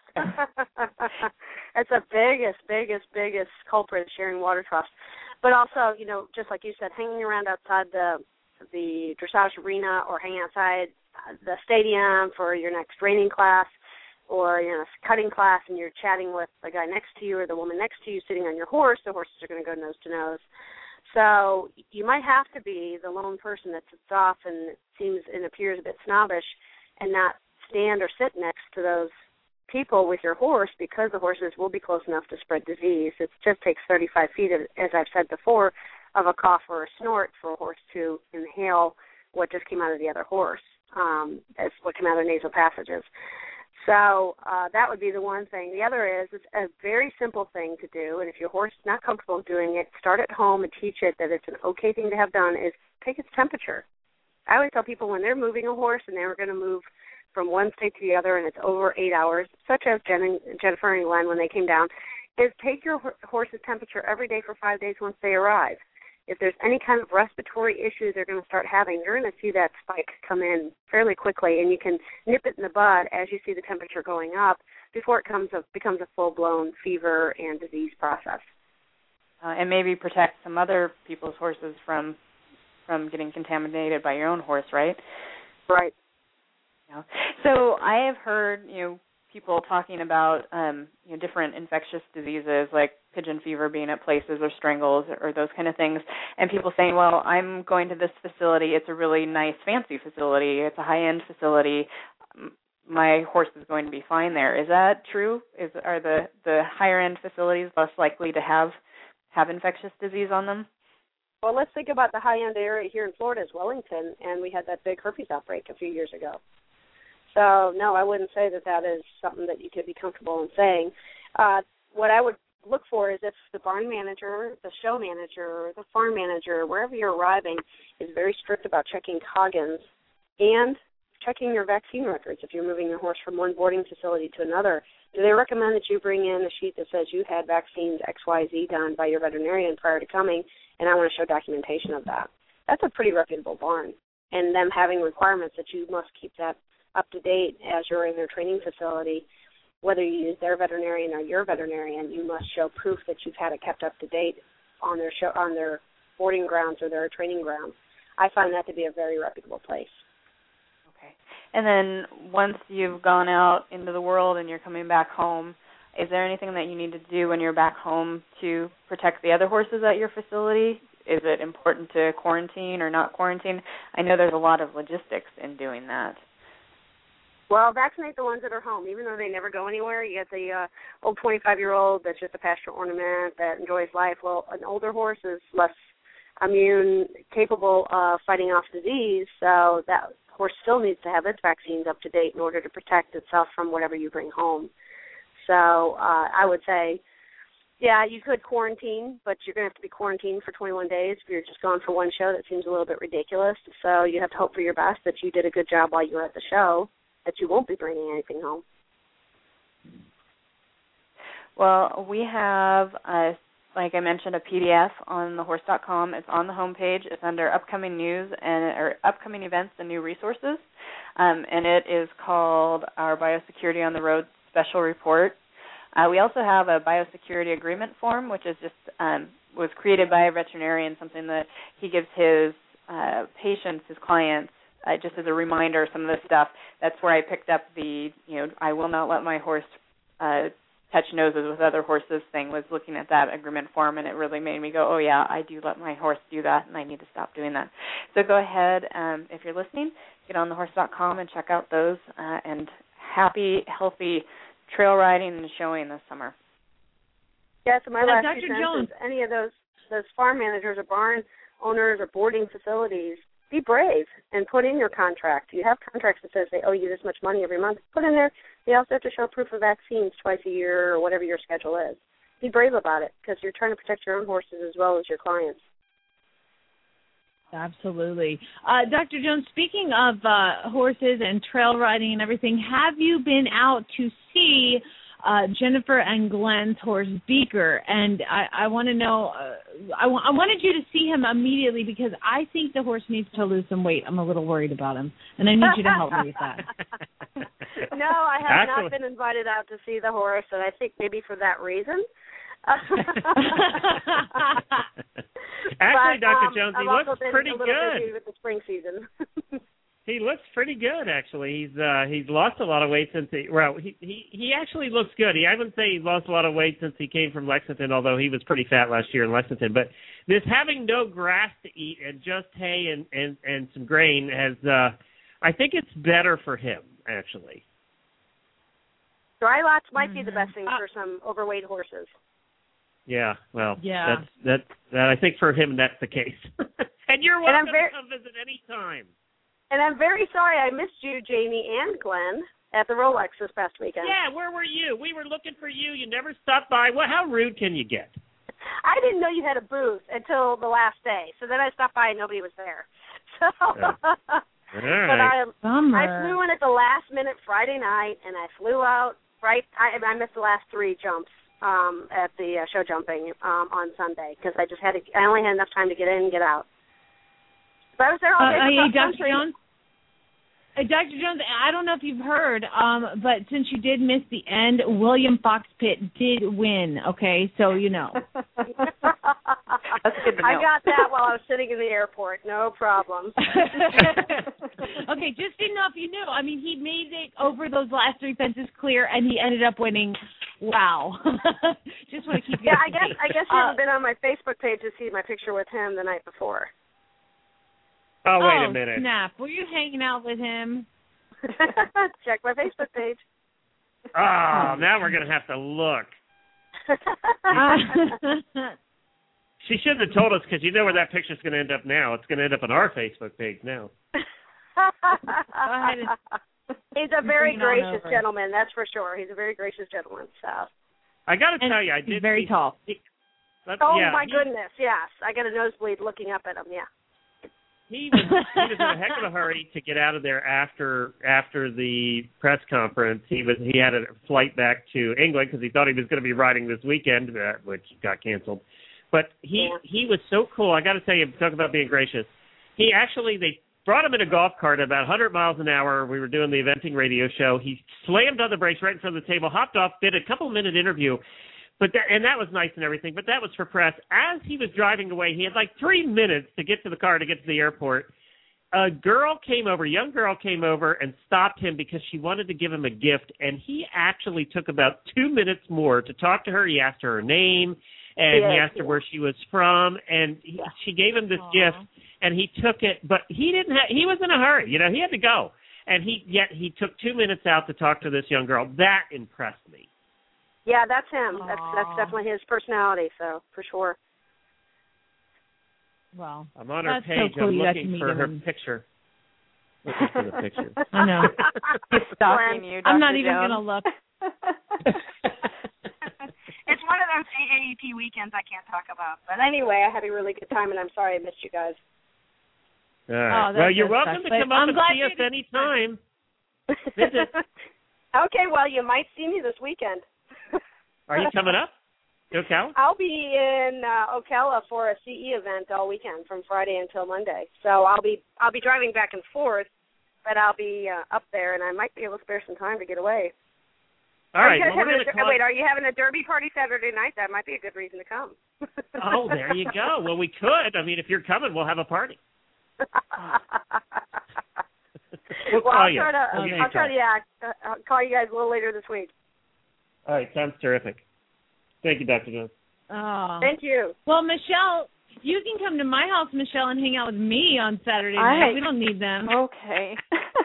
That's the biggest culprit, sharing water troughs. But also, just like you said, hanging around outside the dressage arena or hanging outside the stadium for your next reining class or cutting class, and you're chatting with the guy next to you or the woman next to you sitting on your horse, the horses are going to go nose to nose. So you might have to be the lone person that sits off and seems and appears a bit snobbish and not stand or sit next to those people with your horse, because the horses will be close enough to spread disease. It just takes 35 feet, as I've said before, of a cough or a snort for a horse to inhale what just came out of the other horse. That's what came out of the nasal passages. So that would be the one thing. The other is it's a very simple thing to do, and if your horse is not comfortable doing it, start at home and teach it that it's an okay thing to have done, is take its temperature. I always tell people when they're moving a horse and they're going to move from one state to the other and it's over 8 hours, such as Jennifer and Glenn when they came down, is take your horse's temperature every day for 5 days once they arrive. If there's any kind of respiratory issue they're going to start having, you're going to see that spike come in fairly quickly, and you can nip it in the bud as you see the temperature going up before it becomes a full-blown fever and disease process. And maybe protect some other people's horses from getting contaminated by your own horse, right? Right. So I have heard, people talking about, different infectious diseases like pigeon fever being at places or strangles or those kind of things, and people saying, well, I'm going to this facility. It's a really nice, fancy facility. It's a high-end facility. My horse is going to be fine there. Is that true? Are the higher-end facilities less likely to have infectious disease on them? Well, let's think about the high-end area here in Florida is Wellington, and we had that big herpes outbreak a few years ago. So, no, I wouldn't say that is something that you could be comfortable in saying. What I would look for is if the barn manager, the show manager, the farm manager, wherever you're arriving, is very strict about checking Coggins and checking your vaccine records if you're moving your horse from one boarding facility to another. Do they recommend that you bring in a sheet that says you had vaccines XYZ done by your veterinarian prior to coming, and I want to show documentation of that? That's a pretty reputable barn. And them having requirements that you must keep that up to date as you're in their training facility, whether you use their veterinarian or your veterinarian, you must show proof that you've had it kept up to date on their boarding grounds or their training grounds. I find that to be a very reputable place. Okay. And then once you've gone out into the world and you're coming back home, Is there anything that you need to do when you're back home to protect the other horses at your facility? Is it important to quarantine or not quarantine? I know there's a lot of logistics in doing that. Well, vaccinate the ones that are home, even though they never go anywhere. You get the old 25-year-old that's just a pasture ornament that enjoys life. Well, an older horse is less immune, capable of fighting off disease, so that horse still needs to have its vaccines up to date in order to protect itself from whatever you bring home. So I would say, yeah, you could quarantine, but you're going to have to be quarantined for 21 days. If you're just going for one show, that seems a little bit ridiculous. So you have to hope for your best that you did a good job while you were at the show, that you won't be bringing anything home. Well, we have, like I mentioned, a PDF on thehorse.com. It's on the homepage. It's under upcoming news or upcoming events and new resources, and it is called our Biosecurity on the Road Special Report. We also have a biosecurity agreement form, which is just was created by a veterinarian, something that he gives his patients, his clients, just as a reminder, some of the stuff. That's where I picked up the, I will not let my horse touch noses with other horses thing, was looking at that agreement form, and it really made me go, oh, yeah, I do let my horse do that, and I need to stop doing that. So go ahead, if you're listening, get on thehorse.com and check out those, and happy, healthy trail riding and showing this summer. Yeah, so my last Dr. two cents Jones. is any of those farm managers or barn owners or boarding facilities, be brave and put in your contract. You have contracts that says they owe you this much money every month. Put in there, they also have to show proof of vaccines twice a year or whatever your schedule is. Be brave about it because you're trying to protect your own horses as well as your clients. Absolutely. Dr. Jones, speaking of horses and trail riding and everything, have you been out to see Jennifer and Glenn's horse Beaker? And I want to know, I wanted you to see him immediately because I think the horse needs to lose some weight. I'm a little worried about him, and I need you to help me with that. No, I have not been invited out to see the horse, and I think maybe for that reason. Actually, Dr. Jones, he I've looks been pretty a little good. busy with the spring season. He looks pretty good, actually. He's lost a lot of weight since he actually looks good. I wouldn't say he lost a lot of weight since he came from Lexington, although he was pretty fat last year in Lexington. But this having no grass to eat and just hay and some grain has, I think it's better for him, actually. Dry lots might be the best thing for some overweight horses. Yeah, well, yeah. That I think for him that's the case. And you're welcome to come visit any time. And I'm very sorry I missed you, Jamie and Glenn, at the Rolex this past weekend. Yeah, where were you? We were looking for you. You never stopped by. Well, how rude can you get? I didn't know you had a booth until the last day. So then I stopped by and nobody was there. So, All right. But I flew in at the last minute Friday night, and I flew out I missed the last 3 jumps at the show jumping on Sunday because I only had enough time to get in and get out. But I was there all day. Dr. Jones? Dr. Jones, I don't know if you've heard, but since you did miss the end, William Fox Pitt did win, okay? So you know. That's good to know. I got that while I was sitting in the airport. No problem. Okay, just didn't know if you knew. I mean, he made it over those last 3 fences clear, and he ended up winning. Wow. Just want to keep you up to date. I guess you haven't been on my Facebook page to see my picture with him the night before. Oh, wait a minute. Snap. Were you hanging out with him? Check my Facebook page. Oh, now we're going to have to look. She shouldn't have told us because you know where that picture's going to end up now. It's going to end up on our Facebook page now. He's a very gracious gentleman, that's for sure. He's a very gracious gentleman. So I got to tell you, I did. He's very tall. My goodness, yes. I got a nosebleed looking up at him, yeah. He was in a heck of a hurry to get out of there after the press conference. He had a flight back to England because he thought he was going to be riding this weekend, which got canceled. But he was so cool. I got to tell you, talk about being gracious. They brought him in a golf cart at about 100 miles an hour. We were doing the eventing radio show. He slammed on the brakes right in front of the table, hopped off, did a couple-minute interview. And that was nice and everything, but that was for press. As he was driving away, he had like 3 minutes to get to the car to get to the airport. a young girl came over and stopped him because she wanted to give him a gift, and he actually took about 2 minutes more to talk to her. He asked her name, and he asked her where she was from, and she gave him this gift, and he took it, but he was in a hurry. You know, he had to go, and he took 2 minutes out to talk to this young girl. That impressed me. Yeah, that's him. That's definitely his personality, so for sure. Well, I'm on her page. So cool. I'm looking for her picture. Looking for the picture. I know. He's stalking you, Dr. I'm not even Jones. going to look. It's one of those AAP weekends I can't talk about. But anyway, I had a really good time, and I'm sorry I missed you guys. All right. Well, you're welcome to come up and see us anytime. Visit. Okay, well, you might see me this weekend. Are you coming up to Ocala? I'll be in Ocala for a CE event all weekend from Friday until Monday. So I'll be driving back and forth, but I'll be up there, and I might be able to spare some time to get away. All right. Wait, are you having a derby party Saturday night? That might be a good reason to come. Oh, there you go. Well, we could. I mean, if you're coming, we'll have a party. We'll call you. I'll call you guys a little later this week. All right, sounds terrific. Thank you, Dr. Jones. Oh. Thank you. Well, Michelle, you can come to my house, Michelle, and hang out with me on Saturday night. We don't need them. Okay.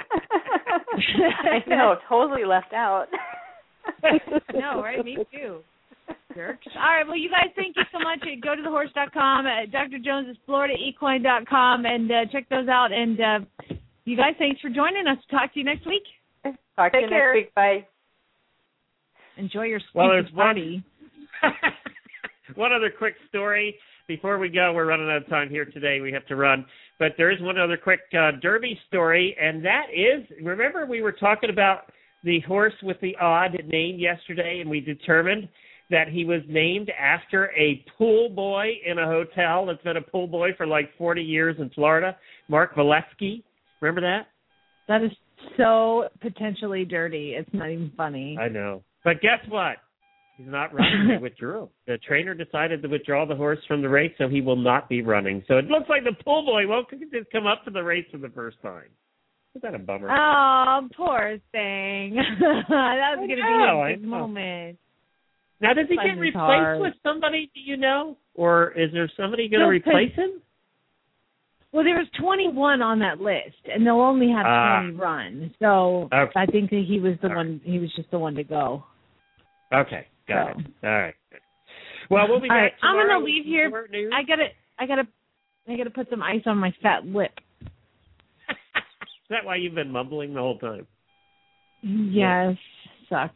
I know, totally left out. No, right? Me too. Jerks. All right, well, you guys, thank you so much. Go to thehorse.com, Dr. Jones' FloridaEquine.com, and check those out. And you guys, thanks for joining us. Talk to you next week. Talk to you next week. Bye. Enjoy your stupid party. One other quick story before we go. We're running out of time here today. We have to run. But there is one other quick Derby story, and that is, remember we were talking about the horse with the odd name yesterday, and we determined that he was named after a pool boy in a hotel that's been a pool boy for like 40 years in Florida, Mark Valesky. Remember that? That is so potentially dirty. It's not even funny. I know. But guess what? He's not running. They withdrew. The trainer decided to withdraw the horse from the race, so he will not be running. So it looks like the pool boy won't just come up to the race for the first time. Is that a bummer? Oh, poor thing. That was going to be a big moment. Now, does he get replaced with somebody, do you know? Or is there somebody going to replace him? Well, there was 21 on that list, and they'll only have 20 run. So I think that he was the one. He was just the one to go. Okay, got it. All right. Well, we'll be back tomorrow. I'm going to leave here. I gotta put some ice on my fat lip. Is that why you've been mumbling the whole time? Yes, sucks.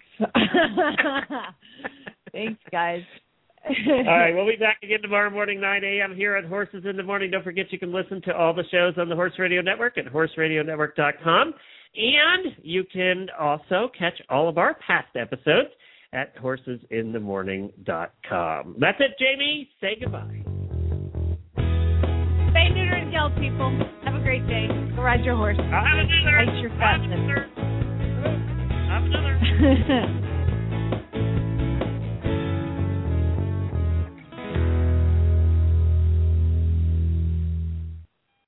Thanks, guys. All right, we'll be back again tomorrow morning, 9 a.m. here at Horses in the Morning. Don't forget you can listen to all the shows on the Horse Radio Network at horseradionetwork.com. And you can also catch all of our past episodes at horsesinthemorning.com. That's it, Jamie. Say goodbye. Spay, neuter, and geld, people. Have a great day. Go ride your horse. I'll have another. Ice your fat lip. Have another.